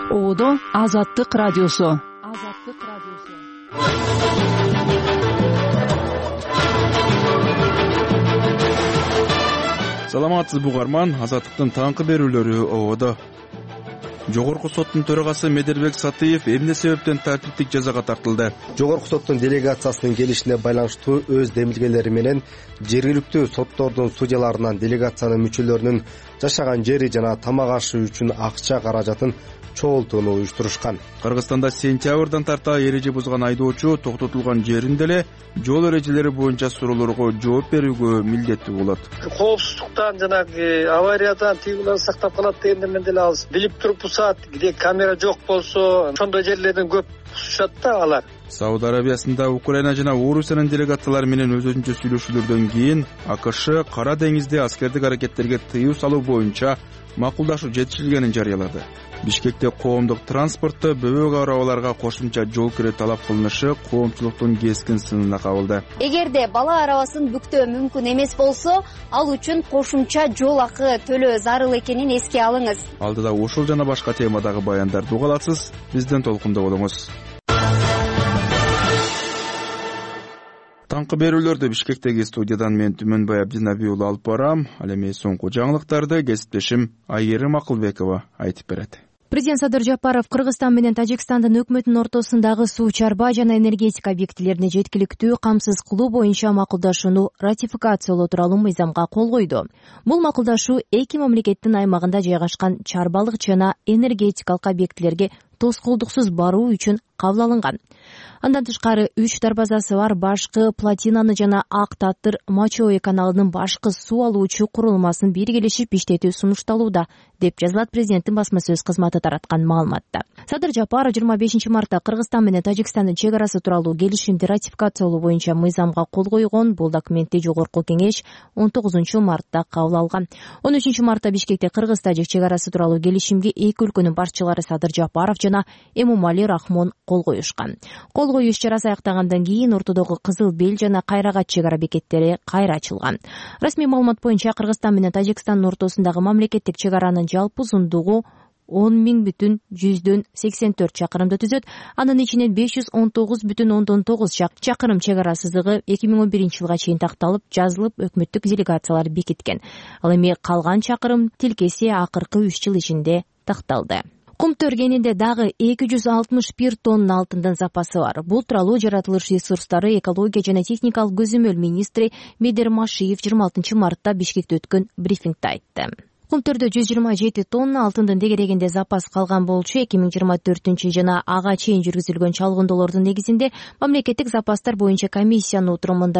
Оодо Азаттык радиосу. Саламатсызбы угарман, Азаттыктын таңкы берүүлөрү Оодо. Жогорку соттун төрагасы Медербек Сатыев эмне себептен тартиптик жазага тартылды? Жогорку соттун делегациясынын келишине байланыштуу өз демилгелери менен жергиликтүү соттордун судьяларынан делегациянын мүчөлөрүнүн жашаган жери жана тамак ашы үчүн акча каражатын чогултууну уюштурушкан. Кыргызстанда сентябрдан тарта эреже бузган айдоочу токтотулган жеринде эле жол эрежелери боюнча суроолорго жооп берүүгө милдеттүү болот. Коопсуздуктан жанагы авариядан тигилер сактап калат дегенден деле алыс билип туруп бусат, где камера жок болсо ошондой жерлерден көп бусушат да алар. Сауд Арабиясында Украина жана Орусиянын делегациялары менен өзөчүнчө сүйлөшүүлөрдөн кийин АКШ Кара деңизде аскердик аракеттерге тыюу салуу боюнча макулдашуу жетишилгенин жарыялады. Бишкекте коомдук транспортто бөбөк арабаларга кошумча жол кире талап кылынышы коомчулуктун кескин сынына кабылды. Эгерде бала арабасын бүктөө мүмкүн эмес болсо, ал үчүн кошумча жол акы төлөө зарыл экенин эске алыңыз. Алдыда ушул жана башка темадагы баяндарды уга аласыз. Бизден толкунда болуңуз. Таңкы берүүлөрдү Бишкектеги студиядан мен Түмөнбай Абдинаби уулу алып барам. Ал эми соңку жаңылыктарды кесиптешим Айгерим Акылбекова айтып берет. Президент Садыр Жапаров Кыргызстан менен Тажикстандын өкмөтүнүн ортосундагы суу чарба жана энергетика объектилерине жеткиликтүү камсыз кылуу боюнча макулдашууну ратификациялоо тууралуу мыйзамга кол койду. Бул макулдашуу эки мамлекеттин аймагында жайгашкан чарбалык жана энергетикалык объектилерге тоскоолдуксуз баруу үчүн кабыл алынган. Андан тышкары 3 дарбазасы бар башкы Платинаны жана Ак Татыр Мачоэ каналынын башкы суу алуучу курулмасын биргелешип иштетүү сунушталууда, деп жазылат президенттин басма сөз кызматы тараткан маалыматта. Садыр Жапаров 25 мартта Кыргызстан менен Тажикстандын чек арасы тууралуу келишимди ратификациялоо боюнча мыйзамга кол койгон. Бул документти Жогорку кеңеш 19 мартта кабыл алган. 13 мартта Бишкекте Кыргыз-Тажик чек арасы тууралуу келишимге эки өлкөнүн башчылары Садыр Жапаров жана Эмомали Рахмон кол коюшкан. Кол коюу иш-чарасы аяктагандан кийин ортодогу Кызыл Бел жана Кайрагат чек ара бекеттери кайра ачылган. Расмий маалымат боюнча Кыргызстан менен Тажикстандын ортосундагы мамлекеттик чек аранын жалпы узундугу 10,184 чакырымды түзөт. Анын ичинен 519,9 чакырым чек ара сызыгы 2011 жылга чейин такталып, жазылып, өкмөттүк делегациялар бекиткен. Ал эми калган чакырым тилкеси акыркы 3 жыл ичинде такталды. Кумтөр кенинде дагы 261 тонна алтындын запасы бар. Бул тууралуу жаратылыш ресурстары, экология жана техникалык көзөмөл министри Медер Машиев 26 мартта Бишкекте өткөн брифингде айтты. Кумтөрдө 127 тонна алтындын дегерегинде запас калган болчу. 2024 жана ага чейин жүргүзүлгөн чалгындоолордун негизинде мамлекеттик запастар боюнча комиссиянын отурумунда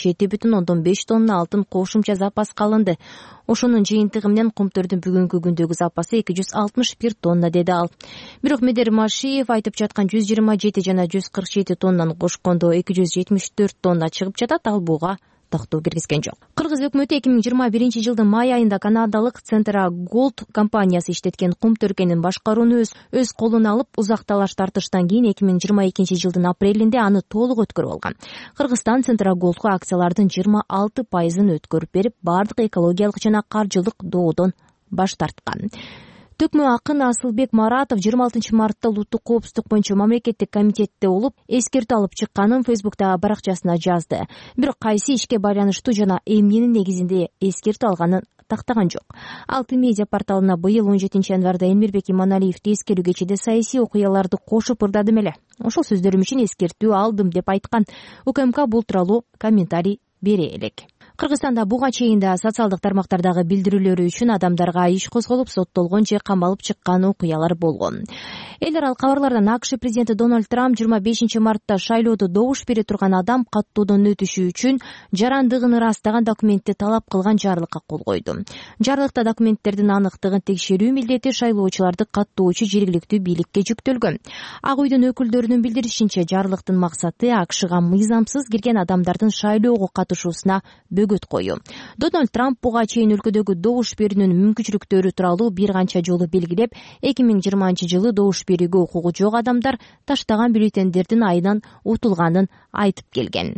147,5 тонна алтын кошумча запас калынды. Ошонун жыйынтыгы менен Кумтөрдүн бүгүнкү күндөгү запасы 261 тонна, деди ал. Бирок Медер Машиев айтып жаткан 127 жана 147 тоннаны кошкондо 274 тонна чыгып жатат. Ал буга тактоо киргизген жок. Кыргыз өкмөтү 2021 жылдын май айында канадалык Центра Голд компаниясы иштеткен Кумтөр кенин башкарууну өз колуна алып, узак талаш тартыштан кийин 2022 жылдын апрелинде аны толук өткөрүп алган. Кыргызстан Центра Голдко акциялардын 26% өткөрүп берип, бардык экологиялык жана каржылык доодон баш тарткан. Төкмө акын Асылбек Маратов 26 мартта улуттук коопсуздук боюнча мамлекеттик комитетте болуп, эскертүү алып чыкканын Фейсбуктагы баракчасына жазды. Бирок кайсы ишке байланыштуу жана эмненин негизинде эскертүү алганын тактаган жок. Алтын медиа порталына быйыл 17 январда Эмирбек Иманалиевди эскерүү кечинде саясий окуяларды кошуп ырдадым эле. Ошол сөздөрүм үчүн эскертүү алдым, деп айткан. УКМК бул тууралуу комментарий бере элек. Кыргызстанда буга чейин да социалдык тармактардагы билдирүүлөрү үчүн адамдарга иш козголуп, соттолгон же камалып чыккан окуялар болгон. Эл аралык кабарлардан АКШ президенти Дональд Трамп 25 мартта шайлоодо добуш бере турган адам каттоодон өтүшү үчүн жарандыгын ырастаган документти талап кылган жарлыкка кол койду. Жарлыкта документтердин аныктыгын текшерүү милдети шайлоочуларды каттоочу жергиликтүү бийликке жүктөлгөн. Ак үйдүн өкүлдөрүнүн билдиришинче, жарлыктын максаты АКШга мыйзамсыз кирген адамдардын шайлоого катышуусуна бөгөт коюу. Дональд Трамп буга чейин өлкөдөгү добуш берүүнүн мүмкүнчүлүктөрү тууралуу бир канча жолу белгилеп, 2020 жылы добуш берүүгө укугу жок адамдар таштаган бюллетендердин айынан утулганын айтып келген.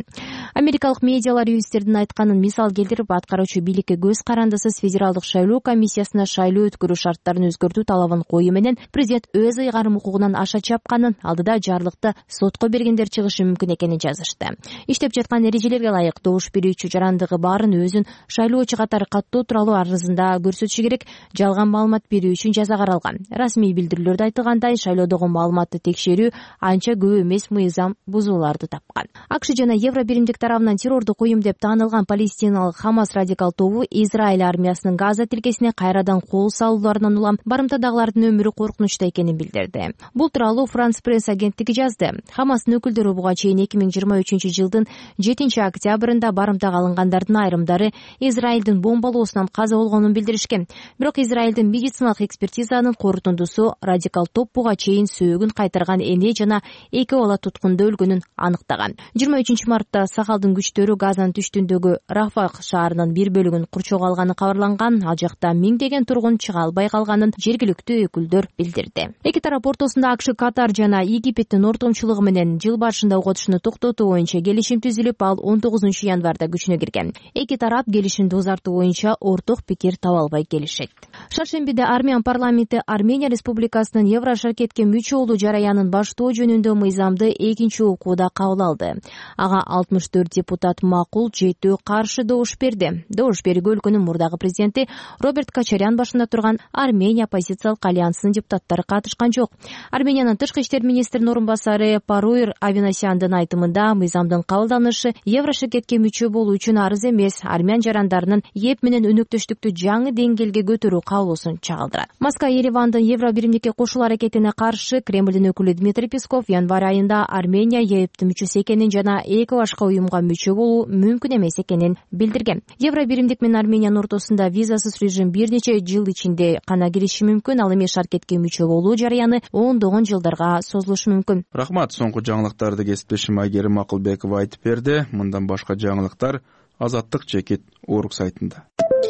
Америкалык медиалар юристтердин айтканын мисал келтирип, аткаруучу бийликке көз карандысыз федералдык шайлоо комиссиясына шайлоо өткөрүү шарттарын өзгөртүү талабын коюу менен президент өз ыйгарым укугунан аша чапканын, алдыда жарлыкты сотко бергендер чыгышы мүмкүн экенин жазышты. Иштеп жаткан эрежелерге ылайык добуш берүүчү жарандыгы баарын өзүн шайлоочу катары каттоо тууралуу арызында көрсөтүшү керек, жалган маалымат берүү үчүн жаза каралган. Расмий билдирүүлөрдө айтылгандай, шайлоодогу маалыматты текшерүү анча көп эмес мыйзам бузууларды тапкан. АКШ жана Евро биримдик тарабынан террордук уюм деп таанылган палестиналык Хамас радикал тобу Израиль армиясынын Газа тилкесине кайрадан кол салууларынан улам барымтадагылардын өмүрү коркунучта экенин билдирди. Бул тууралуу Франс пресс агенттиги жазды. Хамастын өкүлдөрү буга чейин 2023 жылдын 7 октябрында барымтага алынгандардын айрымдары Израилдин бомбалоосунан каза болгонун билдиришкен. Бирок Израилдин медициналык экспертизанын корутундусу радикал топ буга чейин сөөгүн кайтарган эне жана 2 бала туткунда өлгөнүн аныктаган. 23 мартта Сахалдын күчтөрү Газанын түштүндөгү Рафах шаарынын бир бөлүгүн курчоого алганы кабарланган. Ал жакта миңдеген тургун чыга албай калганын жергиликтүү өкүлдөр билдирди. Эки тарап ортосунда АКШ, Катар жана Египеттин ортомчулугу менен жыл башында ок отушууну токтотуу боюнча келишим түзүлүп, ал 19 январда күчүнө кирген. Эки тарап келишимди узартуу боюнча орток пикир таба албай келишет. Шаршембиде Армян парламенти Армения Республикасынын Евро шаркетке мүчө болуу жараянын баштоо жөнүндө мыйзамды экинчи окууда кабыл алды. Ага 64 депутат макул, 7 каршы добуш берди. Добуш берүүгө өлкөнүн мурдагы президенти Роберт Качарян башында турган Армения оппозициялык альянсынын депутаттары катышкан жок. Армениянын тышкы иштер министринин орун басары Паруир Авинасяндын айтымында, мыйзамдын кабылданышы Евро шаркетке мүчө болуу үчүн арыз эмес, армян жарандарынын ЕП менен өнөктөштүктү жаңы деңгээлге көтөрүү каалоосун чагылдырат. Москва Еревандын Евро биримдикке кошулуу аракетине каршы Кремлдин өкүлү Дмитрий Песков январь айында Армения ЕПтин мүчөсү экенин жана эки башка уюмга мүчө болуу мүмкүн эмес экенин билдирген. Евро биримдик менен Армениянын ортосунда визасыз режим бир нече жыл ичинде гана кириши мүмкүн, ал эми шаркетке мүчө болуу жарыяны ондогон жылдарга созулушу мүмкүн. Рахмат. Соңку жаңылыктарды кесиптешим Айгерим Акылбекова айтып берди. Мындан башка жаңылыктар Азаттык чекит орг сайтында.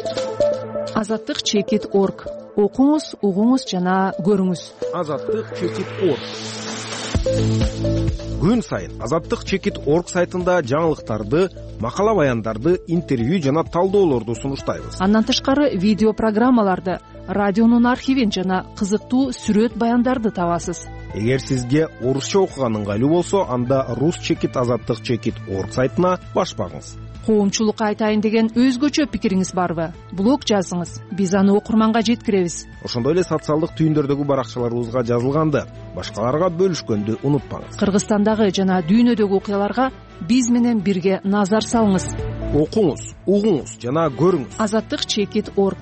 Азаттык чекит орг. Окуңуз, угуңуз жана көрүңүз. Азаттык чекит орг. Күн сайын Азаттык чекит орг сайтында жаңылыктарды, макала баяндарды, интервью жана талдоолорду сунуштайбыз. Андан тышкары видео программаларды, радионун архивин жана кызыктуу сүрөт баяндарды табасыз. Эгер сизге орусча окуган ыңгайлуу болсо, анда рус чекит азаттык чекит орг сайтына баш багыңыз. Коомчулукка айтайын деген өзгөчө пикириңиз барбы? Блог жазыңыз, биз аны окурманга жеткиребиз. Ошондой эле социалдык түйүндөрдөгү баракчаларыбызга жазылганды башкаларга бөлүшкөндү унутпаңыз. Кыргызстандагы жана дүйнөдөгү окуяларга биз менен бирге назар салыңыз. Окуңуз, угуңуз жана көрүңүз. Азаттык чекит орг.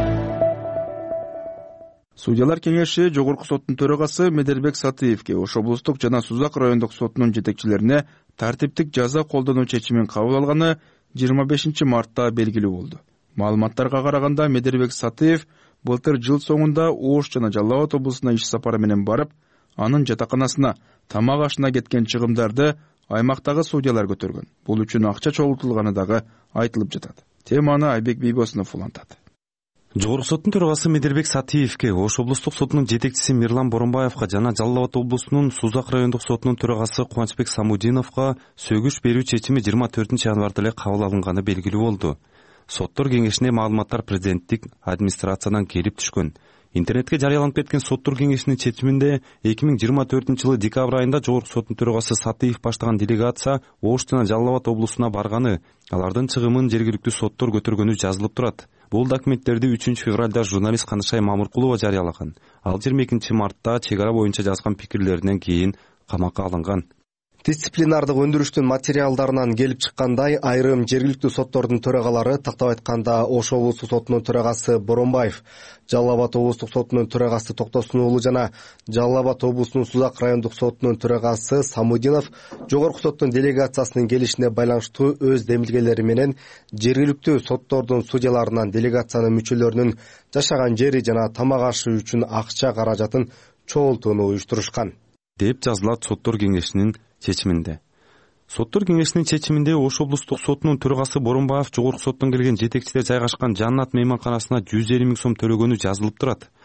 Судьялар кеңеши Жогорку соттун төрагасы Медербек Сатыевке Ош облустук жана Сузак райондук сотунун жетекчилерине тартиптик жаза колдонуу чечимин кабыл алганы 25 мартта белгилүү болду. Маалыматтарга караганда, Медербек Сатыев былтыр жыл соңунда Ош жана Жалал Абад облусуна иш сапары менен барып, анын жатаканасына, тамак ашына кеткен чыгымдарды аймактагы судьялар көтөргөн. Бул үчүн акча чогултулганы дагы айтылып жатат. Теманы Айбек Бийбосунов улантат. Жогорку соттун төрагасы Медербек Сатыевке, Ош облустук сотунун жетекчиси Мирлан Боронбаевка жана Жалал Абад облусунун Сузак райондук сотунун төрагасы Кубанычбек Самудиновго сөгүш берүү чечими 24 январда эле кабыл алынганы белгилүү болду. Соттор кеңешине маалыматтар президенттик администрациядан келип түшкөн. Интернетке жарыяланып кеткен соттор кеңешинин чечиминде 2024 жылы декабрь айында Жогорку соттун төрагасы Сатыев баштаган делегация Ош жана Жалал Абад облусуна барганы, алардын чыгымын жергиликтүү соттор көтөргөнү жазылып турат. Бул документтерди 3 февралда журналист Канышай Мамыркулова жарыялаган. Ал 22 мартта чек ара боюнча жазган пикирлеринен кийин камакка алынган. Дисциплинардык өндүрүштүн материалдарынан келип чыккандай, айрым жергиликтүү соттордун төрагалары, тактап айтканда Ош облустук сотунун төрагасы Боронбаев, Жалал Абад облустук сотунун төрагасы Токтосун уулу жана Жалал Абад облусунун Сузак райондук сотунун төрагасы Самудинов Жогорку соттун делегациясынын келишине байланыштуу өз демилгелери менен жергиликтүү соттордун судьяларынан делегациянын мүчөлөрүнүн жашаган жери жана тамак ашы үчүн акча каражатын чогултууну уюштурушкан деп жазылат соттор кеңешинин чечиминде. Соттор кеңешинин чечиминде Ош облустук сотунун төрагасы Боронбаев Жогорку соттон келген жетекчилер жайгашкан Жаннат мейманканасына 150 000 сом төлөгөнү жазылып турат.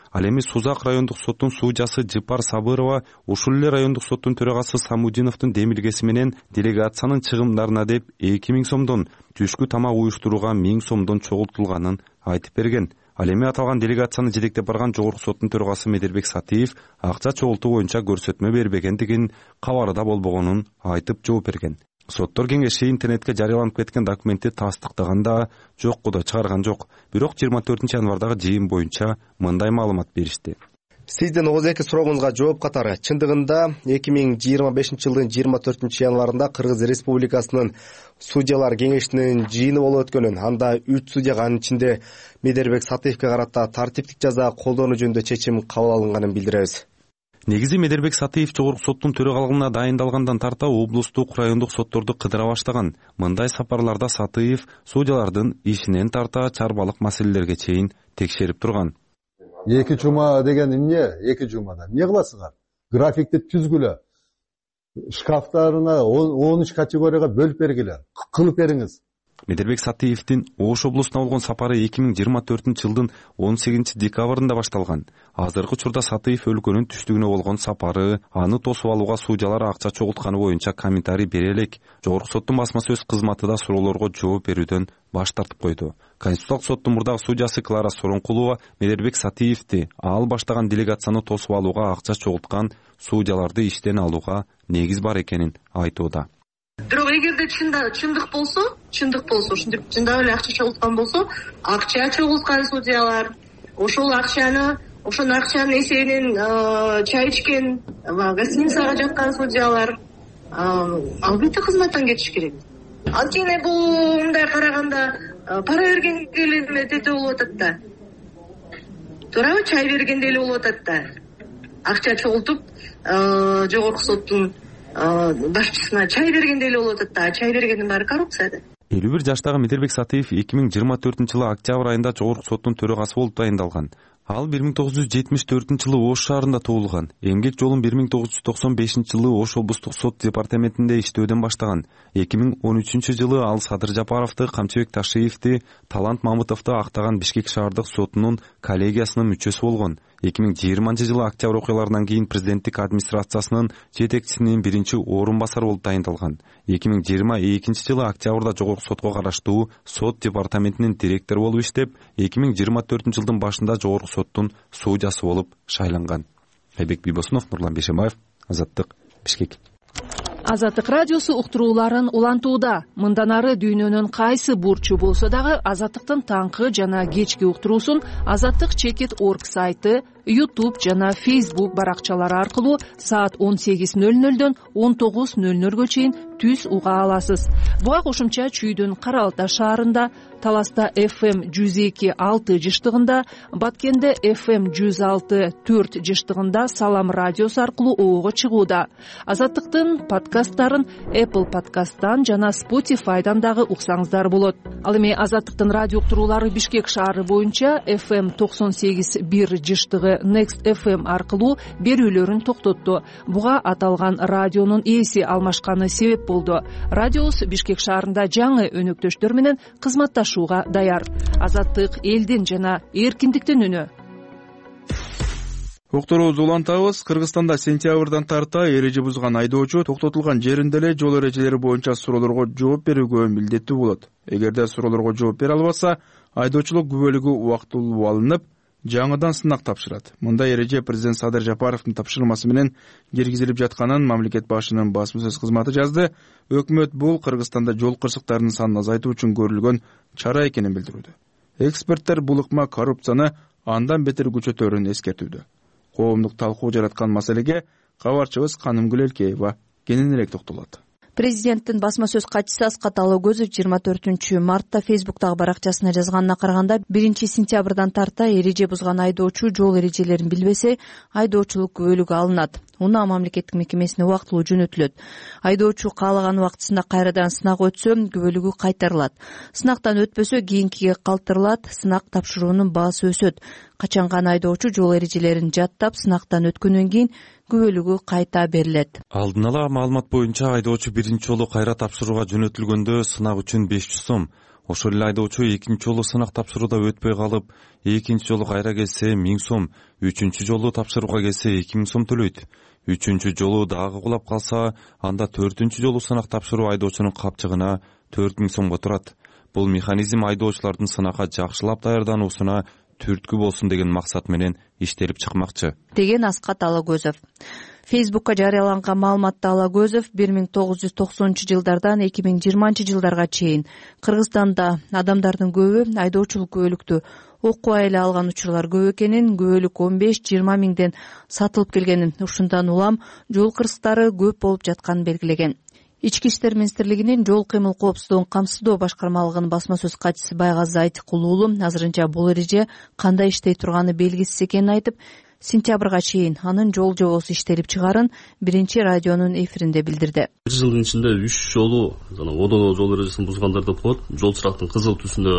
Ал эми Сузак райондук соттун судьясы Жыпар Сабырова ушул эле райондук соттун төрагасы Самудиновдун демилгеси менен делегациянын чыгымдарына деп 2000 сомдон, түшкү тамак уюштурууга 1000 сомдон чогултулганын айтып берген. Ал эми аталган делегацияны жетектеп барган жогорку соттун төрагасы Медербек Сатиев акча чогултуу боюнча көрсөтмө бербегендигин, кабарда болбогонун айтып жооп берген. Соттор кеңеши интернетке жарыяланып кеткен документти тастыктаганда жокку да чыгарган жок. Бирок 24 январдагы жыйын боюнча мындай маалымат беришти. Сиздин огуз эки сурооңузга жооп катары чындыгында 2025 жылдын 24 январында Кыргыз Республикасынын судьялар кеңешинин жыйыны болуп өткөнүн, анда 3 судьяга, анын ичинде Медербек Сатиевке карата тартиптик жаза колдонуу жөнүндө чечим кабыл алынганын билдиребиз. Негизи Медербек Сатиев жогорку соттун төрагалыгына дайындалгандан тарта облустук, райондук сотторду кыдыра баштаган. Мындай сапарларда Сатиев судьялардын ишинен тарта чарбалык маселелерге чейин текшерип турган. 2 жума деген эмне? 2 жумада эмне кыласыңар? Графикти түзгүлө. Шкафтарына 13 категорияга бөлүп бергиле. Кылып бериңиз. Медербек Сатиевдин Ош облусуна болгон сапары 2024 жылдын 18 декабрында башталган. Азыркы учурда Сатиев өлкөнүн түштүгүнө болгон сапары, аны тосуп алууга судьялар акча чогултканы боюнча комментарий бере элек. Жогорку соттун басма сөз кызматы да суроолорго жооп берүүдөн баш тартып койду. Конституциялык соттун мурдагы судьясы Клара Соронкулова Медербек Сатиевди ал баштаган делегацияны тосуп алууга акча чогулткан судьяларды иштен алууга негиз бар экенин айтууда. Бирок эгерде чындык болсо, ушинтип чындап эле акча чогулткан болсо, акча чогулткан судьялар ошол акчанын эсебинен чай ичкен, гостиницага жаткан судьялар албетте кызматтан кетиш керек. Анткени бул мындай караганда пара бергенге эле метете болуп атат да. Туурабы, чай бергенде эле болуп атат да. Акча чогултуп жогорку соттун башчысына чай бергенде эле болуп атат да. Чай бергендин баары коррупция да. 51 жаштагы Медербек Сатиев 2024 жылы октябрь айында жогорку соттун төрагасы болуп дайындалган. Ал 1974 жылы Ош шаарында туулган. Эмгек жолун 1995 жылы Ош облустук сот департаментинде иштөөдөн баштаган. 2013 жылы ал Садыр Жапаровду, Камчыбек Ташиевди, Талант Мамытовду актаган Бишкек шаардык сотунун коллегиясынын мүчөсү болгон. 2020 жылы октябрь окуяларынан кийин президенттик администрациясынын жетекчисинин биринчи орун басары болуп дайындалган. 2022 жылы октябрда жогорку сотко караштуу сот департаментинин директору болуп иштеп, 2024 жылдын башында жогорку соттун судьясы болуп шайланган. Айбек Бибосунов, Нурлан Бешемаев, Азаттык, Бишкек. Азаттык радиосу уктурууларын улантууда. Мындан ары дүйнөнүн кайсы бурчу болсо дагы Азаттыктын таңкы жана кечки уктуруусун azattik.org сайты, YouTube жана Facebook баракчалары аркылуу саат 18:00дөн 19:00 чейин түз уга аласыз. Буга кошумча Чүйдүн Кара Алтай шаарында, Таласта FM 102.6 жыштыгында, Баткенде FM 106.4 жыштыгында Салам радиосу аркылуу оого чыгууда. Азаттыктын подкасттарын Apple подкасттан жана Spotify'дан дагы уксаңыздар болот. Ал эми Азаттыктын радио уктуруулары Бишкек шаары боюнча FM 98.1 жыштыгы Next FM аркылуу берүүлөрүн токтотту. Буга аталган радионун ээси алмашканы себеп болду. Радиос Бишкек шаарында жаңы өнөктөштөр менен кызматташууга даяр. Азаттык элдин жана эркиндиктин үнү. Уктуруубузду улантабыз. Кыргызстанда сентябрдан тарта эреже бузган айдоочу токтотулган жеринде эле жол эрежелери боюнча суроолорго жооп берүүгө милдеттүү болот. Эгерде суроолорго жооп бере албаса, айдоочулук күбөлүгү убактылуу алынып, жаңыдан сынак тапшырат. Мындай эреже президент Садыр Жапаровдун тапшырмасы менен киргизилип жатканын мамлекет башчынын басма сөз кызматы жазды. Өкмөт бул Кыргызстанда жол кырсыктарынын санын азайтуу үчүн көрүлгөн чара экенин билдирүүдө. Эксперттер бул ыкма коррупцияны андан бетер күчөтөрүн эскертүүдө. Коомдук талкуу жараткан маселеге кабарчыбыз Канымгүл Элкеева кененирээк токтолот. Президенттин басма сөз катчысы Аскат Алыгөзов 24 мартта Фейсбуктагы баракчасына жазганына караганда 1 сентябрдан тарта эреже бузган айдоочу жол эрежелерин билбесе, айдоочулук күбөлүгү алынат. Унаа мамлекеттик мекемесине убактылуу жөнөтүлөт. Айдоочу каалаган убактысында кайрадан сынак өтсө, күбөлүгү кайтарылат. Сынактан өтпөсө, кийинкиге калтырылат. Сынак тапшыруунун баасы өсөт. Качанган айдоочу жол эрежелерин жаттап, сынактан өткөндөн кийин күбөлүгү кайта берилет. Алдын ала маалымат боюнча айдоочу биринчи жолу кайра тапшырууга жөнөтүлгөндө сынак үчүн 500 сом, Ошол эле айдоочу экинчи жолу сынак тапшырууда өтпөй калып, экинчи жолу кайра келсе 1000 сом, үчүнчү жолу тапшырууга келсе 2000 сом төлөйт. Үчүнчү жолу дагы кулап калса, анда 4-чү жолу сынак тапшыруу айдоочунун капчыгына 4000 сомго турат. Бул механизм айдоочулардын сынакка жакшылап даярдануусуна түрткү болсун деген максат менен иштелип чыкмакчы, деген Аскат Алагөзов. Фейсбукка жарыяланган маалыматта Алагөзов 1990-жылдардан 2020-жылдарга чейин Кыргызстанда адамдардын көбү айдоочулук күбөлүктү окубай эле алган учурлар көп экенин, күбөлүк 15-20 миңден сатылып келгенин, ушундан улам жол кырсыктары көп болуп жатканын белгилеген. Ички иштер министрлигинин жол кыймыл коопсуздугун камсыздоо башкармалыгынын басма сөз катчысы Байгазы Айтыкул уулу азырынча бул эреже кандай иштей турганы белгисиз экенин айтып, сентябрга чейин анын жол жобосу иштелип чыгарын биринчи радионун эфиринде билдирди. Бир жылдын ичинде 3 жолу одоно жол эрежесин бузгандар деп коет. Жол чырактын кызыл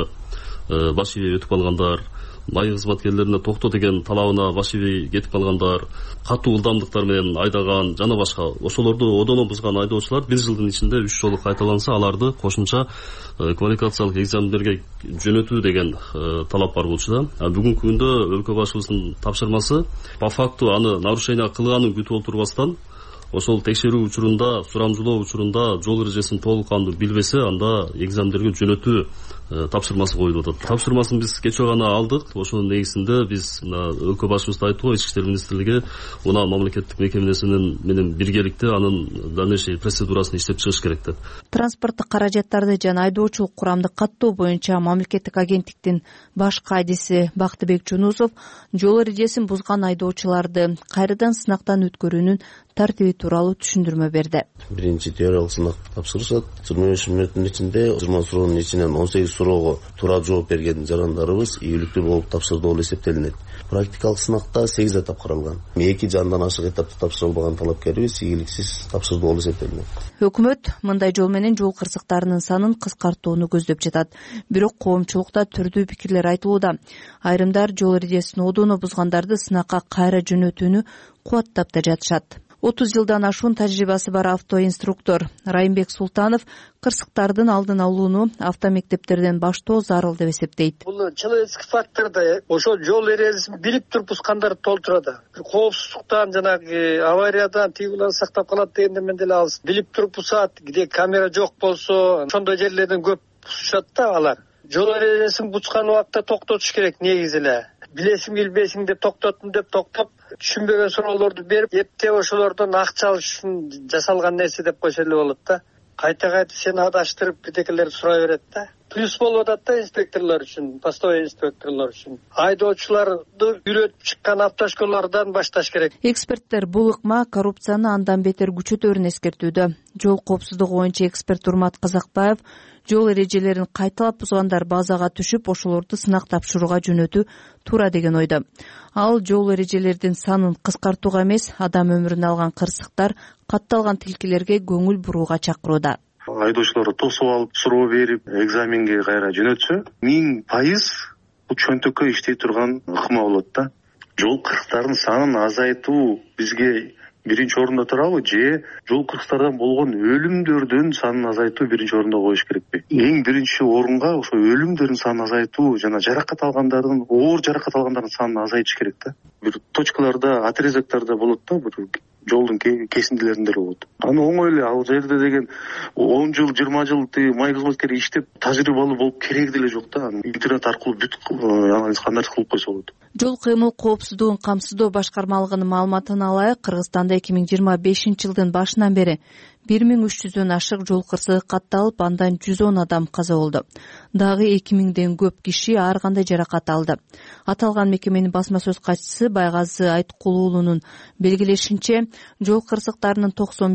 түсүнө баш ийбей өтүп калгандар, майы кызматкерлерине токто деген талабына баш ийбей кетип калгандар, катуу ылдамдыктар менен айдаган жана башка ошолорду одоно бузган айдоочулар бир жылдын ичинде 3 жолу кайталанса, аларды кошумча квалификациялык экзамендерге жөнөтүү деген талап бар болчу да. Бүгүнкү күндө өлкө башчыбызынын тапшырмасы по факту аны нарушение кылганын күтүп отурбастан ошол текшерүү учурунда, сурамжылоо учурунда жол эрежесин толук кандуу билбесе, анда экзамендерге жөнөтүү тапшырмасы коюлуп атат. Тапшырмасын биз кечээ гана алдык. Ошонун негизинде биз өлкө башчыбыз айткан Ички иштер министрлиги мына мамлекеттик мекемесинин менен биргеликте анын дальнейший процедурасын иштеп чыгыш керек деп. Транспорттук каражаттарды жана айдоочулук курамды каттоо боюнча мамлекеттик агенттиктин баш кайдиси Бактыбек Жунусов жол эрежесин бузган айдоочуларды кайрадан сынактан өткөрүүнүн тартиби тууралуу түшүндүрмө берди. Биринчи теориялык сынак тапшырышат. 25 мүнөттүн ичинде 20 суроонун ичинен 18 суроого туура жооп берген жарандарыбыз ийгиликтүү болуп тапшырды болуп эсептелинет. Практикалык сынакта 8 этап каралган. 2 жандан ашык этапты тапшыра албаган талапкерибиз ийгиликсиз тапшырды болуп эсептелинет. Өкмөт мындай жол менен жол кырсыктарынын санын кыскартууну көздөп жатат. Бирок коомчулукта түрдүү пикирлер айтылууда. Айрымдар жол эрежесин одоно бузгандарды сынакка кайра жөнөтүүнү кубаттап да жатышат. 30 жылдан ашуун тажрыйбасы бар автоинструктор Райымбек Султанов кырсыктардын алдын алууну автомектептерден баштоо зарыл деп эсептейт. Бул человеческий факторда ошол жол эрежесин билип туруп бузгандар толтурат. Коопсуздуктан жанагы авариядан тигилерди сактап калат дегенде мен деле алыс билип туруп бузат, где камера жок болсо, ошондой жерлерден көп бузушат да алар. Жол эрежесин бузган убакта токтотуш керек негизи эле. Билесиң билбесиң деп токтоттум деп токтоп, түшүнбөгөн суроолорду берип, эптеп ошолордон акча алыш үчүн жасалган нерсе деп койсо эле болот да. Кайта сени адаштырып бирдекелерди сурай берет да. Плюс болуп атат да инспекторлор үчүн, постовой инспекторлор үчүн. Айдоочуларды үйрөтүп чыккан автошколалардан башташ керек. Эксперттер бул ыкма коррупцияны андан бетер күчөтөрүн эскертүүдө. Жол коопсуздугу боюнча эксперт Урмат Казакбаев жол эрежелерин кайталап бузгандар базага түшүп, ошолорду сынак тапшырууга жөнөтүү туура деген ойдо. Ал жол эрежелердин санын кыскартууга эмес, адам өмүрүн алган кырсыктар, катталган тилкелерге көңүл бурууга чакырууда. Айдоочуларды тосуп алып, суроо берип, экзаменге кайра жөнөтсө, 1000% бул чөнтөккө иштей турган ыкма болот да. Жол кырсыктарынын санын азайтуу бизге биринчи орунда турабы, же жол кырсыктардан болгон өлүмдөрдүн санын азайтуу биринчи орунда коюш керекпи? Эң биринчи орунга ошо өлүмдөрдүн санын азайтуу жана жаракат алгандардын, оор жаракат алгандардын санын азайтыш керек да. Бир точкаларда, отрезоктарда болот да, жолдун кесиндилеринде болот. Аны оңой эле ал жерде деген 10 жыл, 20 жыл май кызматкери иштеп тажрыйбалуу болуп кереги деле жок да. Интернет аркылуу бүт анализ кандай кылып койсо болот. Жол кыймыл коопсуздугун камсыздоо башкармалыгынын маалыматына алайык, Кыргызстанда 2025 жылдын башынан бери 1300дөн ашык жол кырсыгы катталып, андан 110 адам каза болду. Дагы 2000ден көп киши ар кандай жаракат алды. Аталган мекеменин басма сөз катчысы Байгазы Айткул уулунун белгилешинче, жол кырсыктарынын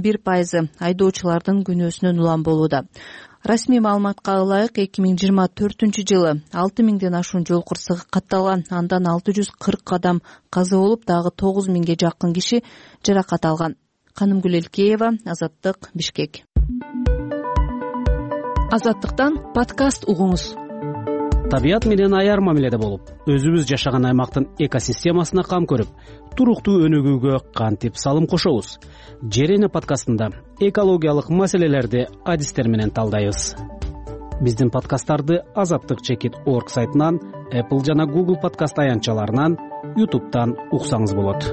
91% айдоочулардын күнөөсүнөн улам болууда. Расмий маалыматка ылайык, 2024-жылы 6000ден ашуун жол кырсыгы катталган, андан 640 адам каза болуп, дагы 9000ге жакын киши жаракат алган. Канымгүл Элкеева, Азаттык, Бишкек. Азаттыктан подкаст угуңуз. Табият менен аяр мамиледе болуп, өзүбүз жашаган аймактын экосистемасына кам көрүп, туруктуу өнүгүүгө кантип салым кошобуз? Жерене подкастында экологиялык маселелерди адистер менен талдайбыз. биздин подкасттарды azattik.org сайтынан, Apple жана Google подкаст аянтчаларынан, YouTube'дан уксаңыз болот.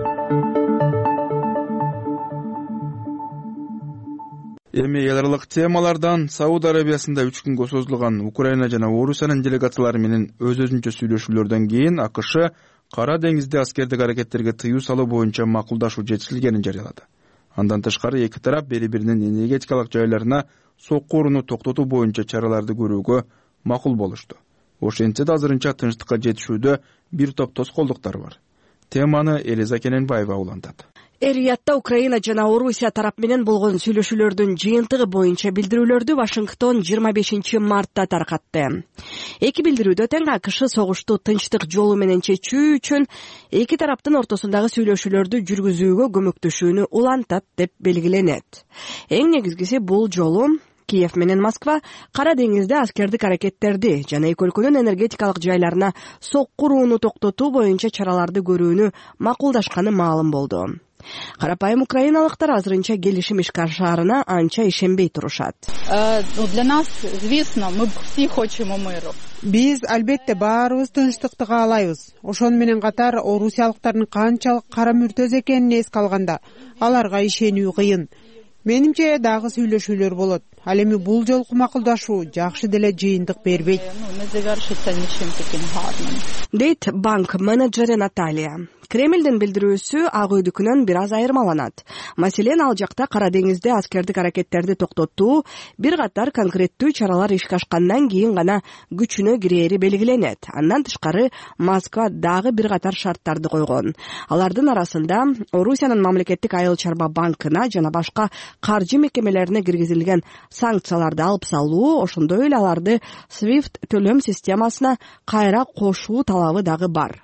Эми эл аралык темалардан Сауд Арабиясында 3 күнгө созулган Украина жана Орусиянын делегациялары менен өз-өзүнчө сүйлөшүүлөрдөн кийин АКШ Кара деңизде аскердик аракеттерге тыюу салуу боюнча макулдашуу жетишилгенин жарыялады. Андан тышкары эки тарап бири-биринин энергетикалык жайларына сокку урууну токтотуу боюнча чараларды көрүүгө макул болушту. Ошентсе да азырынча тынчтыкка жетишүүдө бир топ тоскоолдуктар бар. Теманы Элиза Кененбаева улантат. Эр-Риядда Украина жана Орусия тарап менен болгон сүйлөшүүлөрдүн жыйынтыгы боюнча билдирүүлөрдү Вашингтон 25 мартта таркатты. Эки билдирүүдө тең АКШ согушту тынчтык жолу менен чечүү үчүн эки тараптын ортосундагы сүйлөшүүлөрдү жүргүзүүгө көмөктөшүүнү улантат деп белгиленет. Эң негизгиси бул жолу Киев менен Москва Кара деңизде аскердик аракеттерди жана эки өлкөнүн энергетикалык жайларына сокку урууну токтотуу боюнча чараларды көрүүнү макулдашканы маалым болду. Карапайым украиналыктар азырынча келишим ишке ашаарына анча ишенбей турушат. Для нас, звісно, мы все хочемо миру. Биз албетте баарыбыз тынчтыкты каалайбыз. Ошону менен катар орусиялыктардын канчалык кара мүртөз экенин эске алганда аларга ишенүү кыйын. Менимче дагы сүйлөшүүлөр болот. Ал эми бул жолку макулдашуу жакшы деле жыйынтык бербейт. Дейт банк менеджери Наталья. Кремлдин билдирүүсү Ак Үйдүкүнөн бир аз айырмаланат. Маселен, ал жакта Кара деңизде аскердик аракеттерди токтотуу бир катар конкреттүү чаралар ишке ашкандан кийин гана күчүнө кирээри белгиленет. Андан тышкары Москва дагы бир катар шарттарды койгон. Алардын арасында Орусиянын мамлекеттик айыл чарба банкына жана башка каржы мекемелерине киргизилген санкцияларды алып салуу, ошондой эле аларды SWIFT төлөм системасына кайра кошуу талабы дагы бар.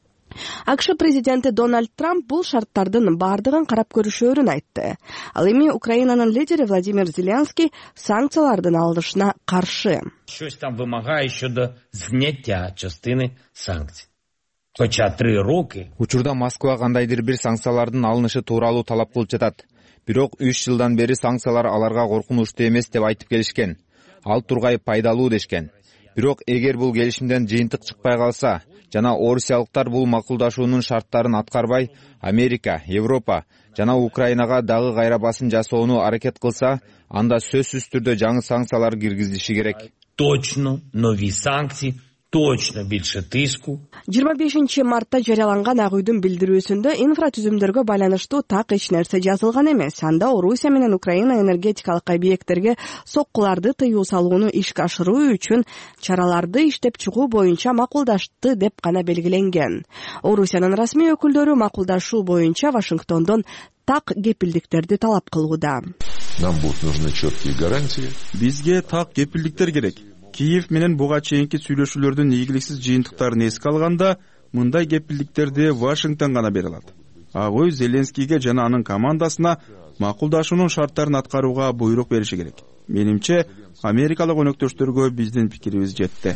АКШ президенти Дональд Трамп бул шарттардын бардыгын карап көрүшөөрүн айтты. Ал эми Украинанын лидери Владимир Зеленский санкциялардын алынышына каршы. Щось там вимагає щодо зняття частини санкций. Хоча 3 роки. Учурда Москва кандайдыр бир санкциялардын алынышы тууралуу талап кылып жатат. Бирок 3 жылдан бери санкциялар аларга коркунучтуу эмес деп айтып келишкен. Ал тургай пайдалуу дешкен. Бирок эгер бул келишимден жыйынтык чыкпай калса жана орусиялыктар бул макулдашуунун шарттарын аткарбай, Америка, Европа жана Украинага дагы кайра басым жасоону аракет кылса, анда сөзсүз түрдө жаңы санкциялар киргизилиши керек. Точно нові санкции, точно більше тиску. 25 мартта жарыяланган Ак Үйдүн билдирүүсүндө инфратүзүмдөргө байланыштуу так эч нерсе жазылган эмес. Анда Орусия менен Украина энергетикалык объекттерге соккуларды тыюу салууну ишке ашыруу үчүн чараларды иштеп чыгуу боюнча макулдашты деп гана белгиленген. Орусиянын расмий өкүлдөрү макулдашуу боюнча Вашингтондон так кепилдиктерди талап кылууда. Нам будут нужны четкие гарантии. Бизге так кепилдиктер керек. Киев менен буга чейинки сүйлөшүүлөрдүн ийгиликсиз жыйынтыктарын эске алганда, мындай кепилдиктерди Вашингтон гана бере алат. Ак Үй Зеленскийге жана анын командасына макулдашуунун шарттарын аткарууга буйрук бериши керек. Менимче, америкалык өнөктөштөргө биздин пикирибиз жетти.